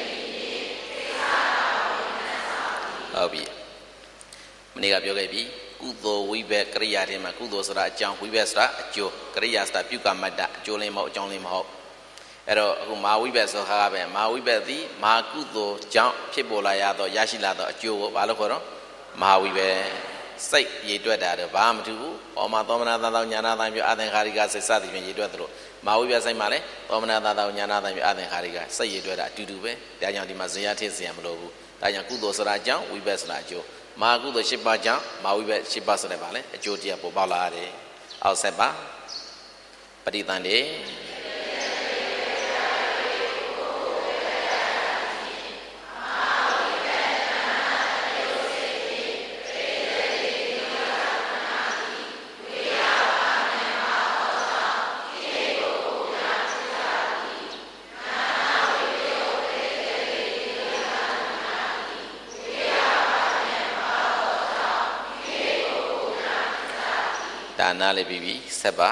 ဟုတ်ပြီမနေ့ကပြောခဲ့ပြီကုသိုလ်ဝိဘက်ကရိယာတွေမှာကုသိုလ်ဆိုတာအကြောင်းဝိဘက်ဆိုတာအကျိုးကရိယာဆိုတာပြုကမတ္တအကျိုးလေးမဟုတ်အကြောင်းလေးမဟုတ်အဲ့တော့အခုမာဝိဘက်ဆိုတာကပဲမာဝိဘက်သည်မာကုသိုလ်ကြောင့်ဖြစ်ပေါ်လာရသောရရှိလာသောအကျိုးကိုဘာလို့ခေါ်တော့မဟာဝိဘက်စိတ်ရည်တွက်တာတော့ဘာမှမထူဘူး။ဩမာသောမနာသာသောညာနာသံပြုအသင်္ခါရိကစိတ်စသည်ဖြင့်ရည်တွက်သလိုမာဝိပ္ပစိတ်မှာလည်းသောမနာသာသောညာနာသံပြုအသင်္ခါရိကစိတ်ရည်တွက်တာအတူတူပဲ။ဒါကြောင့်ဒီမှာဇေယျထည့်စရာမလိုဘူး။ဒါကြောင့်ကုသိုလ်ဆိုတာအကြောင်းဝိပ္ပဆိုတာအကျိုးမဟာကုသိုလ်၈ပါးကြောင့်မာဝိပ္ပ၈ပါးဆိုတဲ့ပါလေအကျိုးတရားပေါ်ပေါက်လာတယ်။အောက်ဆက်ပါပဋိသန္ဓေဒါနာလေးပြီးပြီဆက်ပါ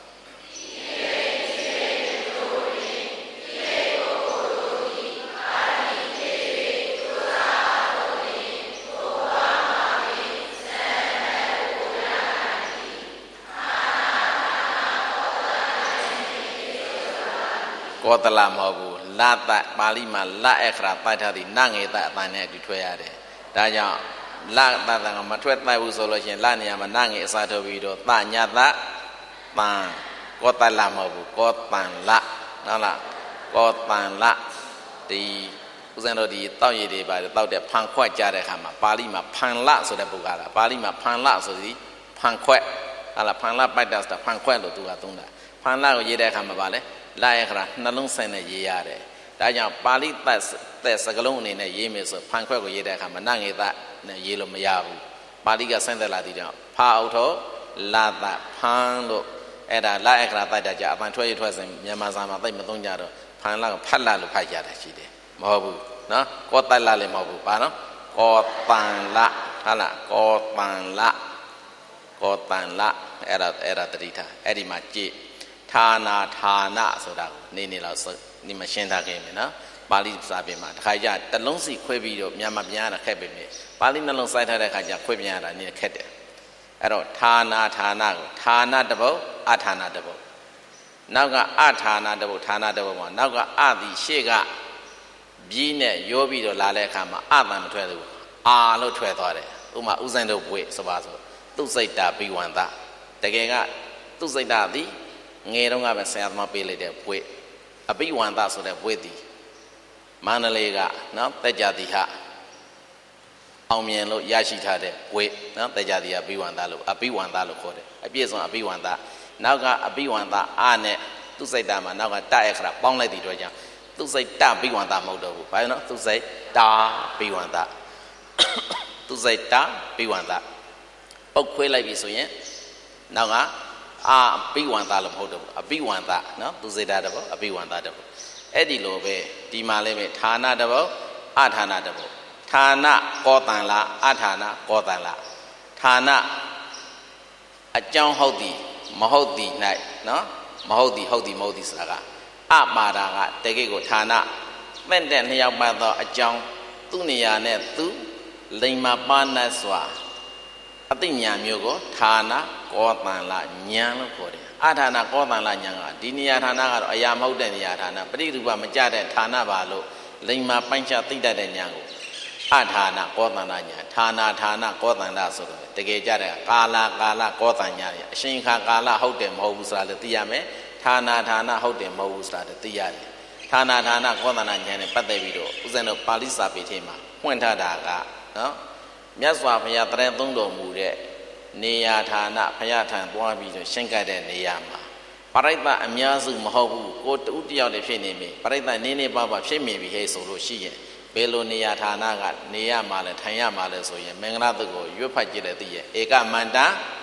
ကောသလမဟုတ်ဘူးလတ်ပါဠိမှာလတ်အခရာတိုက်ထားသည်နငယ်တအတန်နဲ့အတူထွက်ရတယ်ဒါကြောင့်လတ်တန်ကမထွက်တိုက်ဘူးဆိုလို့ရှိရင်လနေရာမှာနငယ်အစားထုတ်ပြီးတော့တညတတန်ကောသလမဟုတ်ဘူးကောတန်လဟုတ်လားကောတန်လဒီဦးဇင်းတို့ဒီတောက်ရည်တွေပါတယ်တောက်တဲ့ဖန်ခွက်ကြတဲ့အခါမှာပါဠိမှာဖန်လဆိုတဲ့ပုဂ္ဂလာပါဠိမှာဖန်လဆိုသည်ဖန်ခွက်ဟုတ်လားဖန်လပိုက်တာဆိုတာဖန်ခွက်လို့သူကသုံးတာဖန်လကိုရေးတဲ့အခါမှာပါလေလာရခရာနှလုံးဆိုင်နဲ့ရေးရတယ်ဒါကြောင့်ပါဠိသက်သက်စကလုံးအနေနဲ့ရေးမယ်ဆိုဖန်ခွက်ကိုရေးတဲ့အခါမှာနငေသနဲ့ရေးလို့မရဘူးပါဠိကဆင်းသက်လာတဲ့ကြောင့်ဖာအုတ်ထောလာသဖန်လို့အဲ့ဒါလာရခရာတိုက်တာကြအပန်ထွက်ရထွက်စဉ်မြန်မာစာမှာသိမသုံးကြတော့ဖန်လာကိုဖတ်လာလို့ဖတ်ရတာရှိတယ်မဟုတ်ဘူးနော်ကောတိုက်လာလည်းမဟုတ်ဘူးပါနော်ကောတန်လဟာလားကောတန်လကောတန်လအဲ့ဒါအဲ့ဒါတတိထားအဲ့ဒီမှာကြည့်ဌာနာဌာနဆိုတာကိုနေနေလောက်နေမရှင်းထားခဲ့မယ်နော်ပါဠိစာပေမှာတစ်ခါကျတလုံးစီခွဲပြီးတော့မြန်မာပြန်ရတာခက်ပဲမြေပါဠိနှလုံးစိုက်ထားတဲ့အခါကျခွဲပြန်ရတာနည်းခက်တယ်အဲ့တော့ဌာနာဌာနကိုဌာနတပုတ်အဌာနတပုတ်နောက်ကအဌာနတပုတ်ဌာနတပုတ်မှာနောက်ကအသည်ရှေ့ကပြီးနဲ့ရောပြီးတော့လာတဲ့အခါမှာအတန်မထွက်ဘူးအာလို့ထွက်သွားတယ်ဥမာဥဇင်းတို့ဘွေစပါဆိုသူစိတ်တာဘိဝန္တတကယ်ကသူစိတ်တာသည်ငယ်တုန်းကပဲဆရာသမားပေးလိုက်တဲ့ဘွေအဘိဝန္တဆိုတဲ့ဘွေသည်မန္တလေးကနော်တက်ကြတိဟအောင်မြင်လို့ရရှိထားတဲ့ဘွေနော်တက်ကြတိဟဘိဝန္တလို့အဘိဝန္တလို့ခေါ်တယ်အပြည့်စုံအဘိဝန္တနောက်ကအဘိဝန္တအာနဲ့သူစိတ်တာမှာနောက်ကတရခရာပေါင်းလိုက်တဲ့အတွက်ကြောင့်သူစိတ်တဘိဝန္တမဟုတ်တော့ဘူးဘာလို့နော်သူစိတ်တာဘိဝန္တသူစိတ်တာဘိဝန္တပုတ်ခွေးလိုက်ပြီဆိုရင်နောက်ကအာအဘိဝန္တလို့မဟုတ်တော့ဘူးအဘိဝန္တနော်သူစိတ်တာတဘောအဘိဝန္တတဘောအဲ့ဒီလိုပဲဒီမှာလည်းပဲဌာနတဘောအဌာနတဘောဌာနကောတန်လားအဌာနကောတန်လားဌာနအကြောင်းဟုတ်သည်မဟုတ်သည်၌နော်မဟုတ်သည်ဟုတ်သည်မဟုတ်သည်ဆိုတာကအမာတာကတကယ့်ကိုဌာနမဲ့တဲ့နှစ်ယောက်ပတ်သောအကြောင်းသူ့နေရာနဲ့သူလိမ္မာပါဏတ်စွာအသိဉာဏ်မျိုးကိုဌာနကောတန်လားဉာဏ်လို့ခေါ်တယ်အဌာနကောတန်လားဉာဏ်ကဒီနေရာဌာနကတော့အရာမဟုတ်တဲ့နေရာဌာနပရိရူပမကြတဲ့ဌာနပါလို့လိမ္မာပိုင်းခြားသိတတ်တဲ့ဉာဏ်ကိုအဌာနကောတန်လားဉာဏ်ဌာနဌာနကောတန်လားဆိုတော့တကယ်ကြတဲ့ကာလကာလကောတန်ဉာဏ်ရအရှင်ခါကာလဟုတ်တယ်မဟုတ်ဘူးဆိုတာလည်းသိရမယ်ဌာနဌာနဟုတ်တယ်မဟုတ်ဘူးဆိုတာလည်းသိရတယ်ဌာနဌာနကောတန်လားဉာဏ်နဲ့ပတ်သက်ပြီးတော့ဦးဇင်းတို့ပါဠိစာပေထဲမှာဖွင့်ထားတာကနော်မြတ်စွာဘုရားတရင်သုံးတော်မူတဲ့နေရာဌာနဘုရားထံသွားပြီးတော့ရှင်းကပ်တဲ့နေရာမှာပရိသတ်အများစုမဟုတ်ဘူးကိုတူတယောက်တည်းဖြစ်နေပြီပရိသတ်နင်းနေပါပါဖြစ်မိပြီဟဲ့ဆိုလို့ရှိရင်ဘယ်လိုနေရာဌာနကနေရမှာလဲထိုင်ရမှာလဲဆိုရင်မင်္ဂလာတုတ်ကိုရွတ်ဖတ်ကြည့်တဲ့သိရဲ့ဧကမန္တ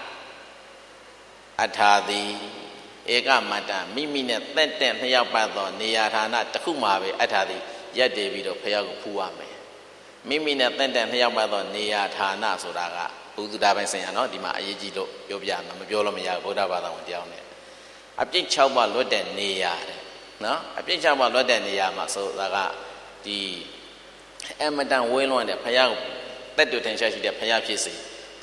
အထာတိဧကမန္တမိမိနဲ့တက်တဲ့နှစ်ယောက်ပတ်သောနေရာဌာနတစ်ခုမှာပဲအထာတိရက်တည်ပြီးတော့ဘုရားကိုဖူးရမယ်မိမိနဲ့တက်တဲ့နှစ်ယောက်ပတ်သောနေရာဌာနဆိုတာကဘုဒ္ဓတာပိုင်းဆိုင်ရာနော်ဒီမှာအရေးကြီးလို့ပြောပြမှာမပြောလို့မရဘူးဗုဒ္ဓဘာသာဝင်တရားနဲ့အပြစ်၆ပါးလွတ်တဲ့နေရာတဲ့နော်အပြစ်၆ပါးလွတ်တဲ့နေရာမှာဆိုတာကဒီအမတန်ဝဲလွန်တဲ့ဘုရားကိုတက်တူထင်ရှားရှိတဲ့ဘုရားဖြစ်စေသ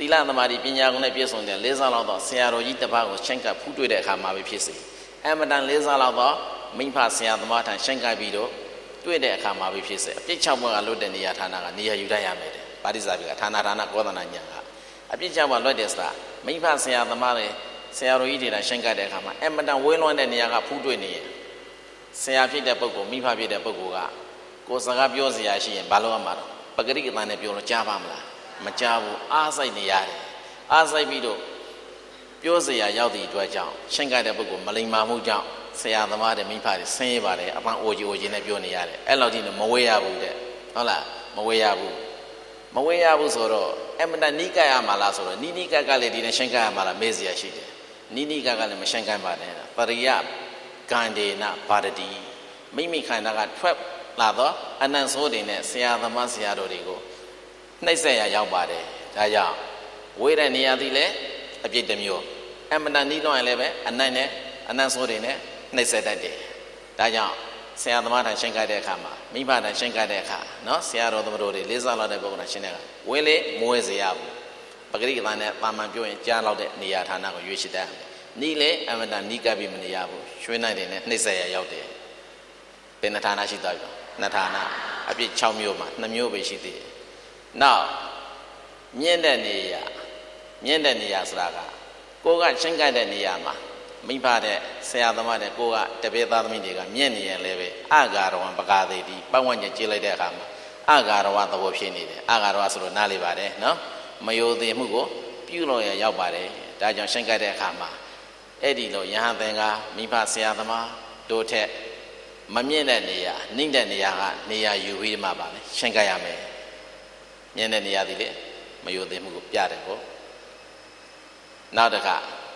တိလသမารိပညာကုံနဲ့ပြည့်စုံတဲ့လေးစားလောက်သောဆရာတော်ကြီးတစ်ပါးကိုရှင်းကပ်ဖူးတွေ့တဲ့အခါမှာပဲဖြစ်စေအမတန်လေးစားလောက်သောမိဖဆရာသမားထံရှင်းကပ်ပြီးတော့တွေ့တဲ့အခါမှာပဲဖြစ်စေအပြစ်၆ဘွဲ့ကလွတ်တဲ့နေရာဌာနကနေရာယူတတ်ရမယ်တဲ့ပါဠိစာပေကဌာနဌာနကောသနာညာကအပြစ်၆ဘွဲ့လွတ်တဲ့ဆိုတာမိဖဆရာသမားတွေဆရာတော်ကြီးတွေရှင်းကပ်တဲ့အခါမှာအမတန်ဝေးလွန်းတဲ့နေရာကဖူးတွေ့နေရင်ဆရာဖြစ်တဲ့ပုဂ္ဂိုလ်မိဖဖြစ်တဲ့ပုဂ္ဂိုလ်ကကိုယ်စကားပြောစရာရှိရင်ဘာလို့ရမှာတော့ပဂရိကတန်နဲ့ပြောလို့ကြားပါမလားမကြားဘူးအားစိတ်နေရတယ်အားစိတ်ပြီးတော့ပြောစရာရောက်သည့်အတွက်ကြောင့်ရှင်းကပ်တဲ့ပုဂ္ဂိုလ်မလိမ္မာမှုကြောင့်ဆရာသမားတွေမိဖတွေဆင်းရဲပါတယ်အပန်းအိုကြီးအိုကြီးနဲ့ပြောနေရတယ်အဲ့လောက်ကြီးတော့မဝေးရဘူးတဲ့ဟုတ်လားမဝေးရဘူးမဝေးရဘူးဆိုတော့အမတန်နိကရမှာလားဆိုတော့နိနိကကလည်းဒီနဲ့ရှင်းကပ်ရမှာလားမေးစရာရှိတယ်နိနိကကလည်းမရှင်းကပ်ပါနဲ့ပရိယကန္ဒေနဗာရတိမိမိခန္ဓာကထွက်လာတော့အနန္ဆိုးတွေနဲ့ဆရာသမားဆရာတော်တွေကိုနှိမ့်ဆက်ရရောက်ပါတယ်ဒါကြောင့်ဝေးတဲ့နေရာသည်လည်းအပြစ်တစ်မျိုးအမတန်နီးလွန်ရင်လည်းပဲအနန္နဲ့အနန္ဆိုးတွေနဲ့နှိမ့်ဆက်တတ်တယ်ဒါကြောင့်ဆရာသမားထံရှင်းကပ်တဲ့အခါမှာမိဘထံရှင်းကပ်တဲ့အခါနော်ဆရာတော်သမတော်တွေလေးစားလောက်တဲ့ပုဂ္ဂိုလ်ထံရှင်းတဲ့အခါဝေးလေမဝေးစေရဘူးပဂရိကတန်နဲ့ပါမန်ပြောရင်ကြားလောက်တဲ့နေရာဌာနကိုရွေးရှိတတ်တယ်နီးလေအမတန်နီးကပ်ပြီးမနေရဘူးရွှေနိုင်တွေနဲ့နှိမ့်ဆက်ရရောက်တယ်ဘယ်နှဌာနရှိသွားပြီနှစ်ဌာနအပြစ်၆မျိုးမှာနှစ်မျိုးပဲရှိသေးတယ်နောက်မြင့်တဲ့နေရာမြင့်တဲ့နေရာဆိုတာကကိုကရှင်းကပ်တဲ့နေရာမှာမိဖတဲ့ဆရာသမားတဲ့ကိုကတပည့်သားသမီးတွေကမြင့်နေရင်လည်းပဲအဂါရဝံပကာသေးတိပတ်ဝန်းကျင်ကြည့်လိုက်တဲ့အခါမှာအဂါရဝသဘောဖြစ်နေတယ်အဂါရဝဆိုလို့နားလေပါတယ်နော်မယိုသေးမှုကိုပြုလို့ရရောက်ပါတယ်ဒါကြောင့်ရှင်းကပ်တဲ့အခါမှာအဲ့ဒီလိုယဟန်သင်္ကာမိဖဆရာသမားတို့ထက်မမြင့်တဲ့နေရာနှိမ့်တဲ့နေရာကနေရာယူပြီးမှပါလေရှင်းကပ်ရမယ်မြင့်တဲ့နေရာဒီလေမယိုသေးမှုကိုပြတယ်ပေါ့နောက်တစ်ခါ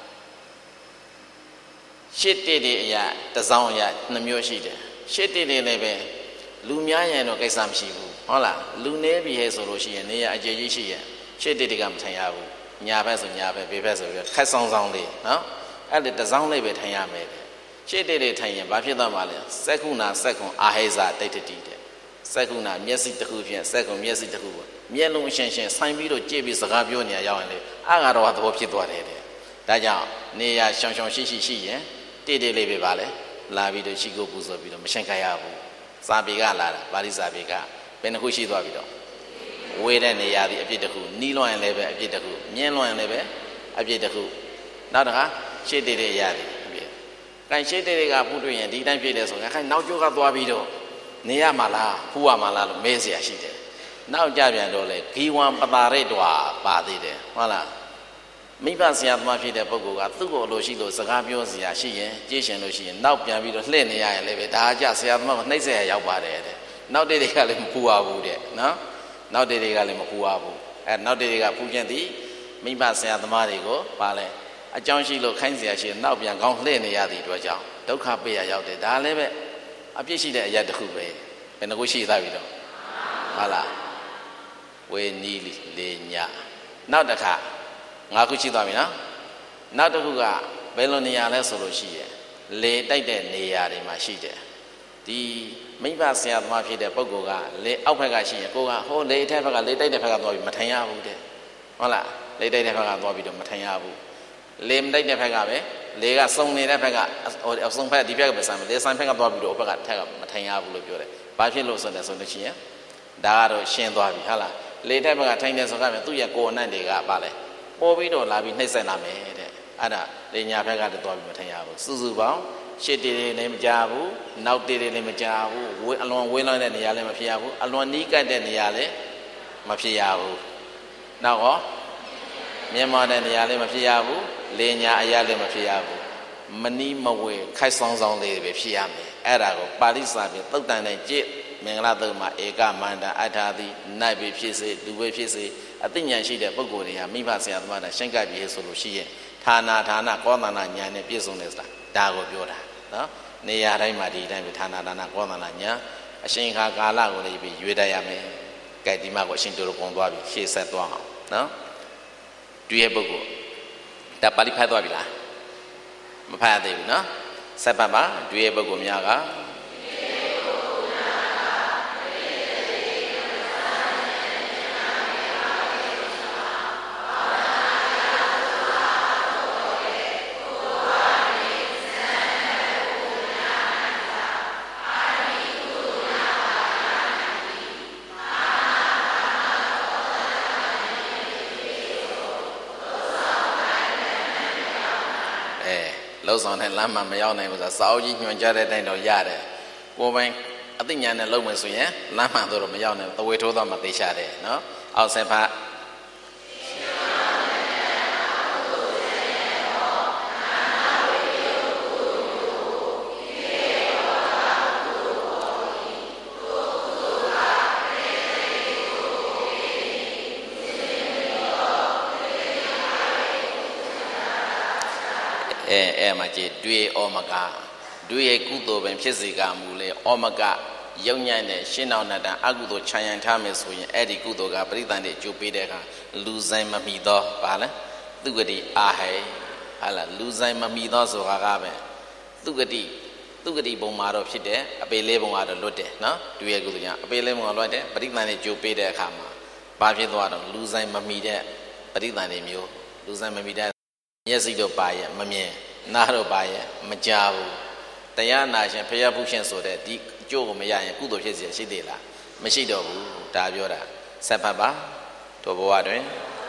ရှစ်တိတိအရာတစောင်းအရာနှမျိုးရှိတယ်ရှစ်တိတိလည်းပဲလူများရင်တော့ကိစ္စမရှိဘူးဟုတ်လားလူနည်းပြီဟဲ့ဆိုလို့ရှိရင်နေရာအကျယ်ကြီးရှိရင်ရှစ်တိတိကမထိုင်ရဘူးညာဘက်ဆိုညာဘက်ဘေးဘက်ဆိုပြီးခက်ဆောင်ဆောင်လေးနော်အဲ့ဒီတစောင်းလေးပဲထိုင်ရမယ်ရှစ်တိတိထိုင်ရင်ဘာဖြစ်သွားမှာလဲစက္ခုနာစက္ခုအာဟိဇာတိတ်တတိတဲ့စက္ခုနာမျက်စိတစ်ခုဖြင့်စက္ခုမျက်စိတစ်ခုပေါ့မျက်လုံးအရှင်းရှင်းဆိုင်ပြီးတော့ကြည့်ပြီးစကားပြောနေရရောက်ရင်လေအာဃာတော်သဘောဖြစ်သွားတယ်တဲ့ဒါကြောင့်နေရာရှောင်ရှောင်ရှိရှိရှိရင်တိတိလေးပဲပါလေလာပြီးတော့ရှိကိုပူဇော်ပြီးတော့မရှင်းခိုင်းရဘူးစာပေကလာတာပါဠိစာပေကဘယ်နှခုရှိသွားပြီတော့ဝေးတဲ့နေရာဒီအပြစ်တစ်ခုနီးလွန်ရင်လည်းပဲအပြစ်တစ်ခုမြင်းလွန်ရင်လည်းပဲအပြစ်တစ်ခုနောက်တစ်ခါရှေ့တိတိရတယ်အပြစ်ခိုင်းရှေ့တိတိကဖူးတွေ့ရင်ဒီတိုင်းဖြစ်တယ်ဆိုရင်ခိုင်းနောက်ကျောကသွားပြီးတော့နေရမှာလားဖူးရမှာလားလို့မေးเสียရှိတယ်နောက်ကြပြန်တော့လေဂီဝံပတာရိတ်တွာပါသေးတယ်ဟုတ်လားမိဘဆရာသမားဖြစ်တဲ့ပုဂ္ဂိုလ်ကသူ့ကိုလိုရှိလို့စကားပြောစရာရှိရင်ကြည့်ရှင်လို့ရှိရင်နောက်ပြန်ပြီးတော့လှည့်နေရရင်လည်းပဲဒါကြဆရာသမားကနှိမ့်ဆက်ရရောက်ပါတယ်တဲ့နောက်တေတွေကလည်းမဖူးရဘူးတဲ့နော်နောက်တေတွေကလည်းမဖူးရဘူးအဲနောက်တေတွေကဖူးခြင်းသည်မိဘဆရာသမားတွေကိုပါလဲအကြောင်းရှိလို့ခိုင်းစရာရှိရင်နောက်ပြန်ကောင်းလှည့်နေရသည့်အတွက်ကြောင့်ဒုက္ခပေးရရောက်တယ်ဒါလည်းပဲအပြစ်ရှိတဲ့အရာတစ်ခုပဲဘယ်နှခုရှိသားပြီတော့ဟုတ်လားဝေနီလေညာနောက်တစ်ခါငါခုရှိသွားပြီနော်နောက်တစ်ခုကဘယ်လိုနေရာလဲဆိုလို့ရှိရင်လေတိုက်တဲ့နေရာတွေမှာရှိတယ်ဒီမိဘဆရာသမားဖြစ်တဲ့ပုဂ္ဂိုလ်ကလေအောက်ဘက်ကရှိရင်ကိုကဟိုလေအထက်ဘက်ကလေတိုက်တဲ့ဘက်ကသွားပြီးမထိုင်ရဘူးတဲ့ဟုတ်လားလေတိုက်တဲ့ဘက်ကသွားပြီးတော့မထိုင်ရဘူးလေမတိုက်တဲ့ဘက်ကပဲလေကစုံနေတဲ့ဘက်ကဟိုအစုံဘက်ဒီဘက်ကပဲဆမ်းမယ်လေဆမ်းဘက်ကသွားပြီးတော့ဟိုဘက်ကထက်ကမထိုင်ရဘူးလို့ပြောတယ်ဘာဖြစ်လို့ဆိုလဲဆိုလို့ရှိရင်ဒါကတော့ရှင်းသွားပြီဟုတ်လားလေတိုက်ဘက်ကထိုင်တယ်ဆိုကြမယ်သူ့ရဲ့ကိုယ်အနံ့တွေကပါလဲပေါ်ပြီးတော့လာပြီးနှိမ့်ဆက်လာမယ်တဲ့အဲ့ဒါလေညာဘက်ကလည်းသွားပြီးမထိုင်ရဘူးစုစုပေါင်းရှစ်တေတွေလည်းမကြဘူးနောက်တေတွေလည်းမကြဘူးဝေးအလွန်ဝေးလွန်းတဲ့နေရာလည်းမဖြစ်ရဘူးအလွန်နီးကပ်တဲ့နေရာလည်းမဖြစ်ရဘူးနောက်ဟောမြင်မာတဲ့နေရာလည်းမဖြစ်ရဘူးလေညာအရာလည်းမဖြစ်ရဘူးမနီးမဝေးခိုက်ဆောင်ဆောင်လေးပဲဖြစ်ရမယ်အဲ့ဒါကိုပါဠိစာပြေသုတ်တန်နဲ့ကြည့်မင်္ဂလာသုတ်မှာဧကမန္တအထာတိနိုင်ပဲဖြစ်စေလူပဲဖြစ်စေအသိဉာဏ်ရှိတဲ့ပုဂ္ဂိုလ်တွေကမိဘဆရာသမားတွေရှင်းကပ်ပြီးဆိုလို့ရှိရင်ဌာနဌာနကောသနာဉာဏ်နဲ့ပြည့်စုံတယ်ဆိုတာဒါကိုပြောတာနော်နေရာတိုင်းမှာဒီတိုင်းပဲဌာနဌာနကောသနာဉာဏ်အရှင်ခါကာလကိုလည်းပြီးရွေးတတ်ရမယ်ကဲဒီမှာကိုအရှင်တို့ပုံသွားပြီရှေ့ဆက်သွားအောင်နော်တွေ့ရပုဂ္ဂိုလ်ဒါပါဠိဖတ်သွားပြီလားမဖတ်ရသေးဘူးနော်ဆက်ပတ်ပါတွေ့ရပုဂ္ဂိုလ်များကလောက်ဆောင်တဲ့လမ်းမှာမရောက်နိုင်ဘူးဆိုတော့စာအုပ်ကြီးညွှန်ကြားတဲ့အတိုင်းတော့ရတယ်ကိုယ်ပိုင်အသိဉာဏ်နဲ့လုပ်မယ်ဆိုရင်လမ်းမှန်တော့မရောက်နိုင်ဘူးသဝေထိုးတော့မသေးရှာတယ်နော်အောက်ဆက်ဖတ်အဲအဲမှာကြည့်တွေ့ဩမကတွေ့ရဲ့ကုသိုလ်ပင်ဖြစ်စေကမူလေဩမကယုံညံ့တဲ့ရှင်းအောင်နဲ့တန်အကုသိုလ်ခြံရံထားမယ်ဆိုရင်အဲ့ဒီကုသိုလ်ကပရိသတ်တွေအကျိုးပေးတဲ့အခါလူဆိုင်မမီသောဗာလဲသူဂတိအာဟဲဟာလားလူဆိုင်မမီသောဆိုတာကပဲသူဂတိသူဂတိပုံမှာတော့ဖြစ်တယ်အပေလေးပုံကတော့လွတ်တယ်နော်တွေ့ရဲ့ကုသိုလ်ကအပေလေးပုံကလွတ်တယ်ပရိသတ်တွေအကျိုးပေးတဲ့အခါမှာဘာဖြစ်သွားတော့လူဆိုင်မမီတဲ့ပရိသတ်တွေမျိုးလူဆိုင်မမီတဲ့မျက်စိတော့ပါရဲ့မမြင်နားတော့ပါရဲ့မကြားဘူးတရားနာရှင်ဖျားဖူးရှင်ဆိုတဲ့ဒီအကျိုးကိုမရရင်ကုသိုလ်ဖြစ်เสียရှိသေးလားမရှိတော့ဘူးဒါပြောတာဆက်ဖတ်ပါတို့ဘဝတွင်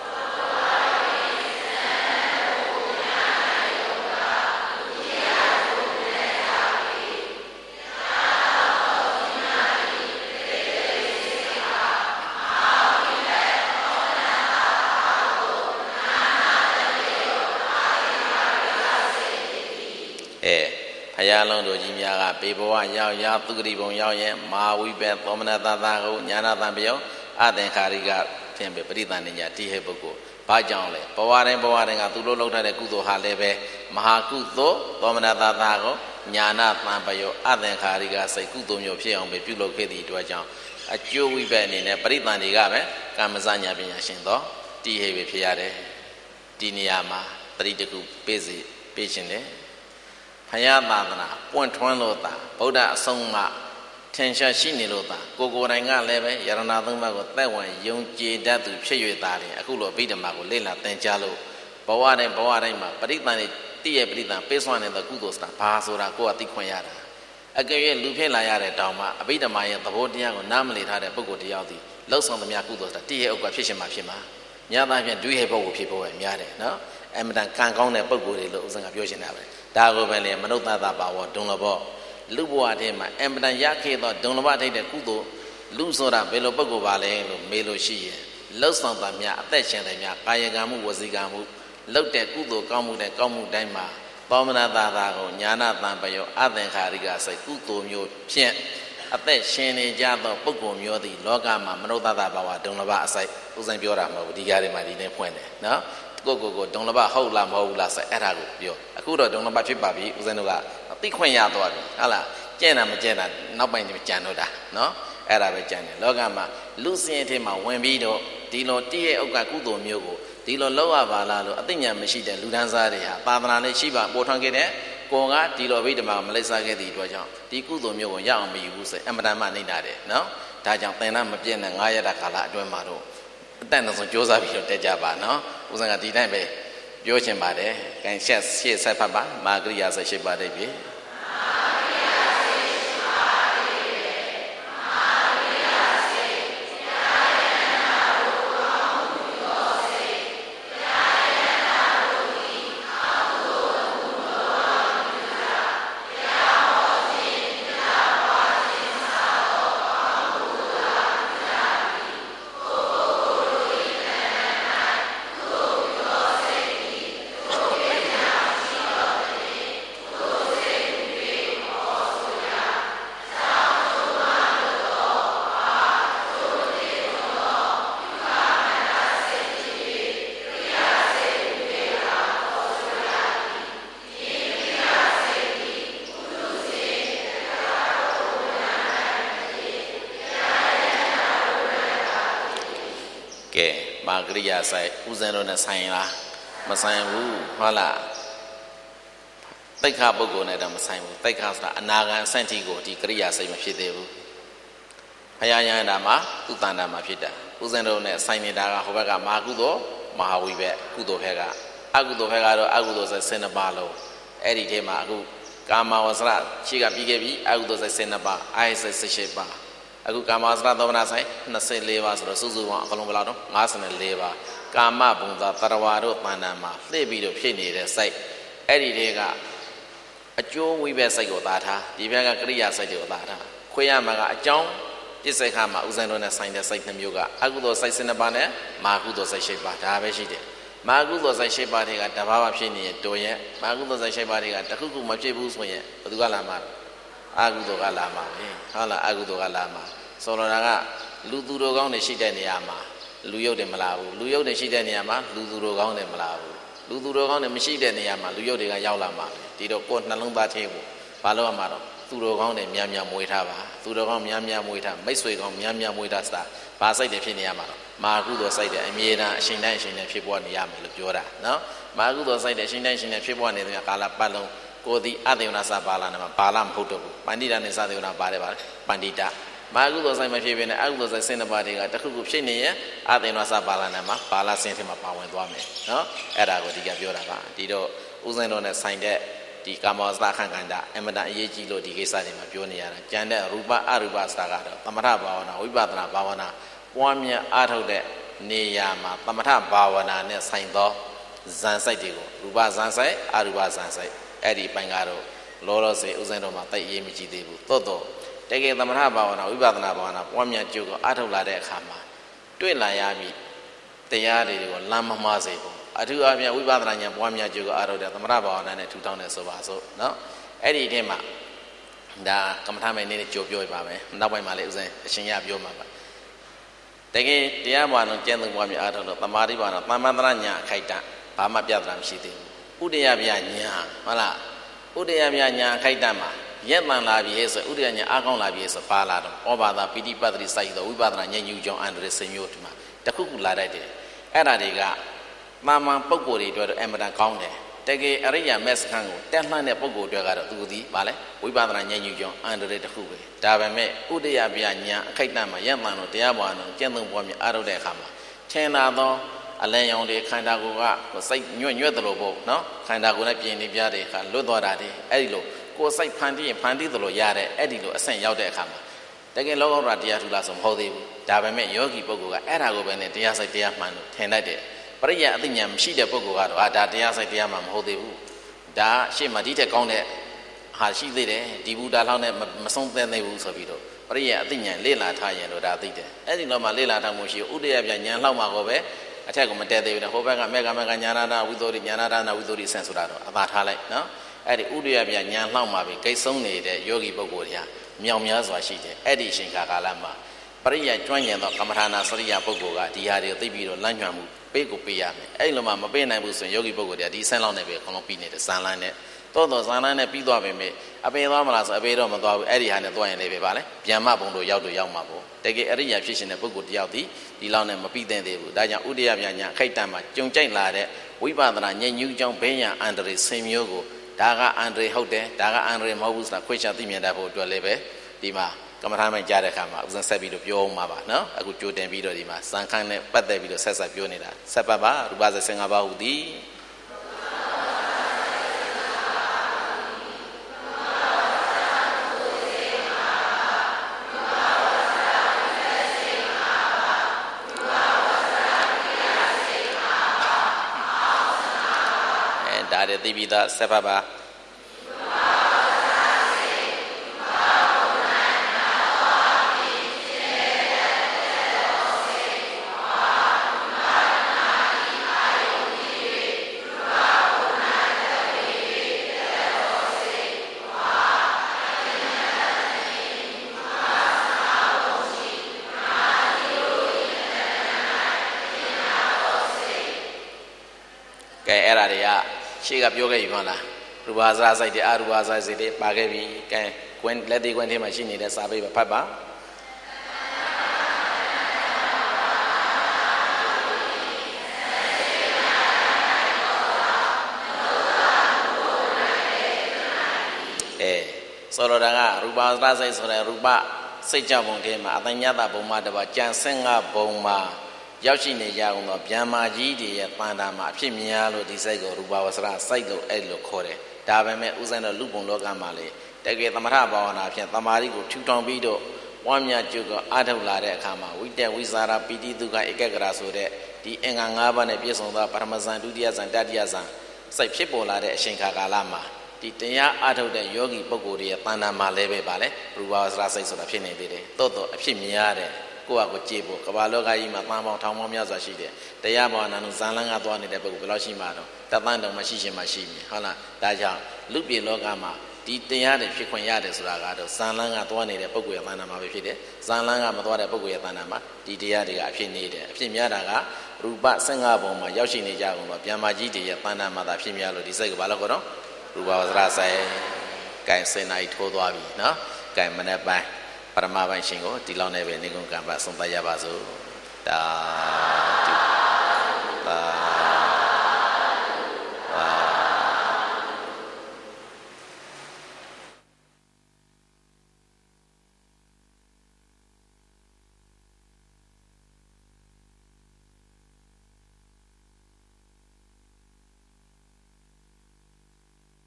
ဘုရားလုံးတို့ကြီးများကပေဘဝရောက်ရောက်သူဂတိဘုံရောက်ရင်မာဝိပေသောမနတသာကိုညာနာတံပြောအသင်္ခါရိကဖြင့်ပဲပရိသန္တိညာတိဟေပုဂ္ဂိုလ်ဘာကြောင့်လဲဘဝတိုင်းဘဝတိုင်းကသူတို့လုပ်ထားတဲ့ကုသိုလ်ဟာလည်းပဲမဟာကုသိုလ်သောမနတသာကိုညာနာတံပြောအသင်္ခါရိကစိတ်ကုသိုလ်မျိုးဖြစ်အောင်ပဲပြုလုပ်ခဲ့သည့်အတွက်ကြောင့်အကျိုးဝိပေအနေနဲ့ပရိသန္တိကပဲကာမစညာပညာရှင်သောတိဟေပဲဖြစ်ရတယ်ဒီနေရာမှာတတိတခုပေးစီပေးခြင်းတယ်ဘုရားသာသနာပွင့်ထွန်းလို့သာဗုဒ္ဓအဆုံးအမထင်ရှားရှိနေလို့သာကိုကိုယ်တိုင်ကလည်းပဲယရဏသုံးပါးကိုသက်ဝင်ယုံကြည်တတ်သူဖြစ်၍သာတယ်အခုလိုအဘိဓမ္မာကိုလေ့လာသင်ကြားလို့ဘဝတိုင်းဘဝတိုင်းမှာပရိသတ်တွေတည့်ရဲ့ပရိသတ်ပေးစွမ်းနေတဲ့ကုသိုလ်စတာဘာဆိုတာကိုယ်ကသိခွင့်ရတာအကယ်၍လူဖြစ်လာရတဲ့တောင်မှအဘိဓမ္မာရဲ့သဘောတရားကိုနားမလည်ထားတဲ့ပုဂ္ဂိုလ်တရားသည်လှုပ်ဆောင်သမျှကုသိုလ်စတာတည့်ရဲ့ဥက္ကဖြစ်ရှင်မှာဖြစ်မှာညာသားဖြင့်ဒွိဟေပုဂ္ဂိုလ်ဖြစ်ဖို့ပဲများတယ်နော်အမှန်တန်ကံကောင်းတဲ့ပုဂ္ဂိုလ်တွေလို့ဥစဉ်ကပြောနေတာပဲဒါကိုပဲလေမနုဿတပါဝဒုံလဘောလူဘဝတည်းမှာအမှန်တန်ရခဲ့သောဒုံလဘထိတ်တဲ့ကုသိုလ်လူဆိုတာဘယ်လိုပုဂ္ဂိုလ်ပါလဲလို့မေးလို့ရှိရင်လှုပ်ဆောင်တာများအသက်ရှင်တယ်များကာယကံမှုဝစီကံမှုလှုပ်တဲ့ကုသိုလ်ကောင်းမှုတဲ့ကောင်းမှုတိုင်းမှာသောမနတာသာကိုညာနာတံပယောအသင်္ခါရိကစိတ်ကုသိုလ်မျိုးဖြင့်အသက်ရှင်နေကြသောပုဂ္ဂိုလ်မျိုးသည်လောကမှာမနုဿတဘာဝဒုံလဘအစိုက်ဥစဉ်ပြောတာမဟုတ်ဘူးဒီကြားထဲမှာဒီနေ့ဖွင့်တယ်နော်ကိုကိုကိုဒုံလဘဟုတ်လားမဟုတ်ဘူးလားဆိုအဲ့ဒါကိုပြောအခုတော့ဒုံလဘဖြစ်ပါပြီဥစဉ်တို့ကသိခွင့်ရသွားပြီဟုတ်လားကျင့်တာမကျင့်တာနောက်ပိုင်းကျန်တော့တာနော်အဲ့ဒါပဲကျန်တယ်လောကမှာလူစင်အထက်မှာဝင်ပြီးတော့ဒီလိုတည့်ရဲ့ဥက္ကကုသိုလ်မျိုးကိုဒီလိုလောက်ရပါလားလို့အသိဉာဏ်မရှိတဲ့လူဒန်းစားတွေဟာသာသနာနဲ့ရှိပါပေါ်ထွန်းခဲ့တဲ့ကိုကဒီလိုဗိဓမာမလိုက်စားခဲ့တဲ့အတွက်ကြောင့်ဒီကုသိုလ်မျိုးကိုရအောင်မယူဘူးဆိုအမတန်မှနေတာတယ်နော်ဒါကြောင့်သင်္ဍမပြည့်တဲ့ငါးရတကာလအတွင်းမှာတော့အတန်တဆုံးစ조사ပြီးတော့တက်ကြပါနော်ဦးဇင်ကဒီတိုင်းပဲပြောချင်ပါတယ်။ကံရှက်ရှေ့ဆက်ဖတ်ပါမာဂရိယာဆက်ရှိပါတယ်ပြီ။မာဂရိယာဆိုင်ဥစဉ်တို့နဲ့ဆိုင်လားမဆိုင်ဘူးဟုတ်လားတိတ်ခပုဂ္ဂိုလ်နဲ့တော့မဆိုင်ဘူးတိတ်ခဆိုတာအနာဂံစန့်တီကိုဒီကရိယာစိတ်မဖြစ်သေးဘူးဘုရားယန္တာမှာသူတန်တာမှာဖြစ်တာဥစဉ်တို့နဲ့ဆိုင်နေတာကဟိုဘက်ကမဟာကုသိုလ်မဟာဝိဘက်ကုသိုလ်ဘက်ကအကုသိုလ်ဘက်ကတော့အကုသိုလ်စိတ်ဆယ်နှစ်ပါးလုံးအဲ့ဒီထဲမှာအခုကာမဝဆရရှိကပြီးခဲ့ပြီအကုသိုလ်စိတ်ဆယ်နှစ်ပါးအာယစိတ်ဆယ်ရှစ်ပါးအခုကာမဝဆရသောမနာဆိုင်နှစ်ဆယ်လေးပါးဆိုတော့စုစုပေါင်းအကလုံးဘယ်လောက်တော့ငါးဆယ်လေးပါးကာမဘုံသာတရဝါတို့တဏ္ဍာမှာလှည့်ပြီးတော့ဖြစ်နေတဲ့စိတ်အဲ့ဒီတွေကအကျိုးဝိဘက်စိတ်ကိုသာထားဒီဘက်ကကရိယာစိတ်ကိုသာထားခွေရမှာကအကြောင်းပြစ္ဆေခါမှာဥစဉ်တို့နဲ့ဆိုင်တဲ့စိတ်နှမျိုးကအကုသိုလ်စိတ်စနစ်ပါနဲ့မာကုသိုလ်စိတ်ရှိပါဒါပဲရှိတယ်မာကုသိုလ်စိတ်ရှိပါတွေကတဘာဝဖြစ်နေရင်တော်ရဲ့မာကုသိုလ်စိတ်ရှိပါတွေကတခုခုမဖြစ်ဘူးဆိုရင်ဘယ်သူကလာမှာအာကုသိုလ်ကလာမှာပဲဟုတ်လားအာကုသိုလ်ကလာမှာဆိုလိုတာကလူသူတော်ကောင်းတွေရှိတဲ့နေရာမှာလူယုတ်တယ်မလာဘူးလူယုတ်တယ်ရှိတဲ့နေရာမှာလူသူတော်ကောင်းတယ်မလာဘူးလူသူတော်ကောင်းတွေမရှိတဲ့နေရာမှာလူယုတ်တွေကရောက်လာမှာဒီတော့ကိုယ်နှလုံးသားသေးဖို့ဘာလို့ရမှာတော့သူတော်ကောင်းတွေများများမွေးထားပါသူတော်ကောင်းများများမွေးထားမိတ်ဆွေကောင်းများများမွေးထားစတာဘာစိတ်တွေဖြစ်နေရမှာတော့မာကုသိုလ်စိတ်တွေအမြဲတမ်းအချိန်တိုင်းအချိန်တိုင်းဖြစ်ပေါ်နေရမယ်လို့ပြောတာနော်မာကုသိုလ်စိတ်တွေအချိန်တိုင်းအချိန်တိုင်းဖြစ်ပေါ်နေတဲ့ကာလပတ်လုံးကိုယ်ဒီအတေဝနာစာပါဠိနဲ့မှာပါဠိမဟုတ်တော့ဘူးပန္တိတာနဲ့စာတေဝနာပါတယ်ပါပန္တိတာမာကုသိုလ်စိတ်မဖြစ်ဘဲနဲ့အကုသိုလ်စိတ်စင်တဲ့ပါတွေကတခုခုဖြစ်နေရင်အတေဝနာစာပါဠိနဲ့မှာပါဠိစင်ထဲမှာပါဝင်သွားမယ်နော်အဲ့ဒါကိုဒီကပြောတာပါဒီတော့ဥစဉ်တော်နဲ့ဆိုင်တဲ့ဒီကာမောစတာခန့်ခန္ဓာအမတန်အရေးကြီးလို့ဒီကိစ္စတွေမှာပြောနေရတာကြံတဲ့ရူပအရူပစတာကတော့သမထဘာဝနာဝိပဿနာဘာဝနာပွားများအားထုတ်တဲ့နေရာမှာသမထဘာဝနာနဲ့ဆိုင်သောဇန်စိတ်တွေကိုရူပဇန်စိတ်အရူပဇန်စိတ်အဲ့ဒီပိုင်းကတော့လောလောဆယ်ဥစဉ်တော်မှာတိတ်အရေးမကြီးသေးဘူးသို့တော့တကယ်သမထဘာဝနာဝိပဿနာဘာဝနာပွားများကြိုးကိုအားထုတ်လာတဲ့အခါမှာတွေ့လာရမည်တရားတွေကိုလမ်းမမှားစေဘူးအထူးအပြင်ဝိပဿနာဉာဏ်ပွားများကြိုးကိုအားထုတ်တဲ့သမထဘာဝနာနဲ့ထူထောင်တဲ့ဆိုပါစို့နော်အဲ့ဒီအထက်မှာဒါကမ္မထာမိုင်နေကြိုပြောပြပါမယ်နောက်ပိုင်းမှာလည်းဥစဉ်အရှင်ရပြောမှာပါတကယ်တရားဘာလုံးကျင့်သုံးပွားများအားထုတ်လို့သမာဓိဘာနာသမ္မန္တရဉာဏ်အခိုက်တန့်ဘာမှပြဿနာမရှိသေးဘူးဥဒယဗျာဉာဏ်ဟုတ်လားဥဒယဗျာဉာဏ်အခိုက်တန့်မှာရက်တန်လာပြီဆိုဥဒယဉာဏ်အားကောင်းလာပြီဆိုပါလာတော့ဩဘာသာပိဋိပတ်တိစိုက်သောဝိပဿနာဉာဏ်ယူကြောင်းအန္တရာယ်စင်မျိုးဒီမှာတခုခုလာတတ်တယ်အဲ့ဒါတွေကမာမန်ပုံကိုယ်တွေအတွက်တော့အမတန်ကောင်းတယ်တကယ်အရိယာမက်စခန်းကိုတက်လှမ်းတဲ့ပုံကိုယ်တွေကတော့သူသည်ဗာလဲဝိပဿနာဉာဏ်ယူကြောင်းအန္တရာယ်တစ်ခုပဲဒါပေမဲ့ဥဒယဗျာဉာဏ်အခိုက်အတန့်မှာရက်မှန်လို့တရားပေါ်အောင်ကျင့်သုံးပွားများအားထုတ်တဲ့အခါမှာထင်သာသောအလံရောင်တွေခန္ဓာကိုယ်ကစိတ်ညွတ်ညွတ်တယ်လို့ပေါ့နော်ခန္ဓာကိုယ်နဲ့ပြင်နေပြတဲ့အခါလွတ်သွားတာတည်းအဲ့ဒီလိုကိုယ်စိတ်ဖန်တီးရင်ဖန်တီးတယ်လို့ရတဲ့အဲ့ဒီလိုအဆင့်ရောက်တဲ့အခါမှာတကယ်လောကဓာတ်တရားထူလားဆိုမဟုတ်သေးဘူးဒါပေမဲ့ယောဂီပုဂ္ဂိုလ်ကအဲ့ဒါကိုပဲနဲ့တရားစိတ်တရားမှန်လို့ထင်တတ်တယ်ပရိယအသိဉာဏ်မရှိတဲ့ပုဂ္ဂိုလ်ကတော့အာဒါတရားစိတ်တရားမှမဟုတ်သေးဘူးဒါရှေ့မှာဒီထက်ကောင်းတဲ့ဟာရှိသေးတယ်ဒီဘူတာလောက်နဲ့မဆုံးသက်သေးဘူးဆိုပြီးတော့ပရိယအသိဉာဏ်လေ့လာထားရင်တော့ဒါသိတယ်အဲ့ဒီတော့မှလေ့လာထားမှုရှိဥဒယပြဉာဏ်လောက်မှကိုပဲအထက်ကမတက်သေးဘူးတဲ့ဟိုဘက်ကမေကမေကညာနာတာဝိသုဒ္ဓိညာနာတာနာဝိသုဒ္ဓိဆင့်ဆိုတာတော့အသာထားလိုက်နော်အဲ့ဒီဥဒယပြဉာဏ်လောက်မှပဲဂိတ်ဆုံးနေတဲ့ယောဂီပုဂ္ဂိုလ်တွေကမြောင်များစွာရှိတယ်အဲ့ဒီအချိန်ခါကာလမှာပရိယကျွမ်းကျင်သောကမ္မထာနာစရိယပုဂ္ဂိုလ်ကဒီဟာတွေကိုသိပြီးတော့လမ်းညွှန်မှုပေးကိုပေးရမယ်အဲ့လိုမှမပေးနိုင်ဘူးဆိုရင်ယောဂီပုဂ္ဂိုလ်တွေကဒီဆန်းလောက်နဲ့ပဲအကုန်လုံးပြီးနေတယ်ဇန်လန်းနဲ့တိုးတော့ဇန်လန်းနဲ့ပြီးသွားပြီမေအပေသွားမလားဆိုအပေတော့မသွားဘူးအဲ့ဒီဟာနဲ့သွားရင်လည်းပဲဗာလဲဗျမ္မဘုံတို့ရောက်တော့ရောက်မှာပေါ့တကယ်အရိယာဖြစ်ရှင်တဲ့ပုဂ္ဂိုလ်တယောက်ဒီဒီလောက်နဲ့မပြီးသင့်သေးဘူးဒါကြောင့်ဥဒယဗျာညာခိတ်တန့်မှာကြုံကြိုက်လာတဲ့ဝိပဿနာဉာဏ်ညူးကြောင့်ဘေးရန်အန္တရာယ်ဆင်မျိုးကိုဒါကအန္တရာယ်ဟုတ်တယ်ဒါကအန္တရာယ်မဟုတ်ဘူးဆိုတာခွဲခြားသိမြင်တတ်ဖို့အတွက်လည်းပဲဒီမှာကမ္မထာမိုင်ကြားတဲ့အခါမှာဥစဉ်ဆက်ပြီးတော့ပြောအောင်ပါပါနော်အခုကြိုတင်ပြီးတော့ဒီမှာစံခန်းနဲ့ပတ်သက်ပြီးတော့ဆက်ဆက်ပြောနေတာဆက်ပတ်ပါရူပဇဆင်၅ပါးဟူသည်အဲဒါတွေသိပြီးသားဆက်ပတ်ပါကဲအဲ့ဒါတွေကရှေ့ကပြောခဲ့ပြီမဟုတ်လားရူပဇာစိတ်တွေအရူပဇာစိတ်တွေပါခဲ့ပြီကဲကွင်းလက်သေးကွင်းထဲမှာရှိနေတဲ့စာပေပဲဖတ်ပါအဲဆိုတော့ဒါကရူပဇာစိတ်ဆိုတဲ့ရူပစိတ်ကြောင့်ဘုံထဲမှာအတညတဘုံမှာတပါကြံဆင့်ကဘုံမှာရောက်ရှိနေကြအောင်တော့ဗျာမာကြီးတွေရဲ့ပန္တာမှာအဖြစ်များလို့ဒီစိတ်ကိုရူပဝဆရာစိတ်လို့အဲ့လိုခေါ်တယ်ဒါပေမဲ့ဥစဉ်တော့လူပုံလောကမှာလေတကယ်သမထဘာဝနာဖြင့်တမာရီကိုထူထောင်ပြီးတော့ပွားများကျုပ်ကအားထုတ်လာတဲ့အခါမှာဝိတ္တဝိဇာရပိတိဒုက္ခဧကဂရဆိုတဲ့ဒီအင်္ဂါ၅ပါးနဲ့ပြည့်စုံသောပရမဇန်ဒုတိယဇန်တတိယဇန်စိတ်ဖြစ်ပေါ်လာတဲ့အချိန်ခါကာလမှာဒီတရားအထုတ်တဲ့ယောဂီပုဂ္ဂိုလ်တွေရဲ့တဏ္ဍာမှာလည်းပဲပါလေရူပဝါစရစိတ်ဆိုတာဖြစ်နေသေးတယ်တိုးတော့အဖြစ်မြင်ရတယ်ကိုယ့်ဟာကိုကြည့်ဖို့ကမ္ဘာလောကကြီးမှာတန်ပေါင်းထောင်ပေါင်းများစွာရှိတယ်တရားဘာဝနာတို့ဇန်လန်းကသွားနေတဲ့ပုဂ္ဂိုလ်ဘယ်လောက်ရှိမှာတော့တသန်းတောင်မှရှိရှင်မှရှိမြင်ဟုတ်လားဒါကြောင့်လူပြေလောကမှာဒီတရားတွေဖြစ်ခွင့်ရတယ်ဆိုတာကတော့ဇန်လန်းကသွားနေတဲ့ပုဂ္ဂိုလ်ရဲ့တဏ္ဍာမှာပဲဖြစ်တယ်ဇန်လန်းကမသွားတဲ့ပုဂ္ဂိုလ်ရဲ့တဏ္ဍာမှာဒီတရားတွေကအဖြစ်နေတယ်အဖြစ်များတာကရူပဆင်္ဃဘုံမှာရောက်ရှိနေကြကုန်တော့ဗျာမာကြီးတွေရဲ့တဏ္ဍာမှာသာဖြစ်များလို့ဒီစိတ်ကဘာလို့ကတော့ရူပဝါစရဆိုင်ကဲစင်နိုင်ထိုးသွားပြီနော်ကဲမနေ့ပိုင်းပရမပိုင်းရှင်ကိုဒီလောက်နဲ့ပဲနေကုန်ကံပါဆုံးသတ်ရပါစို့တာ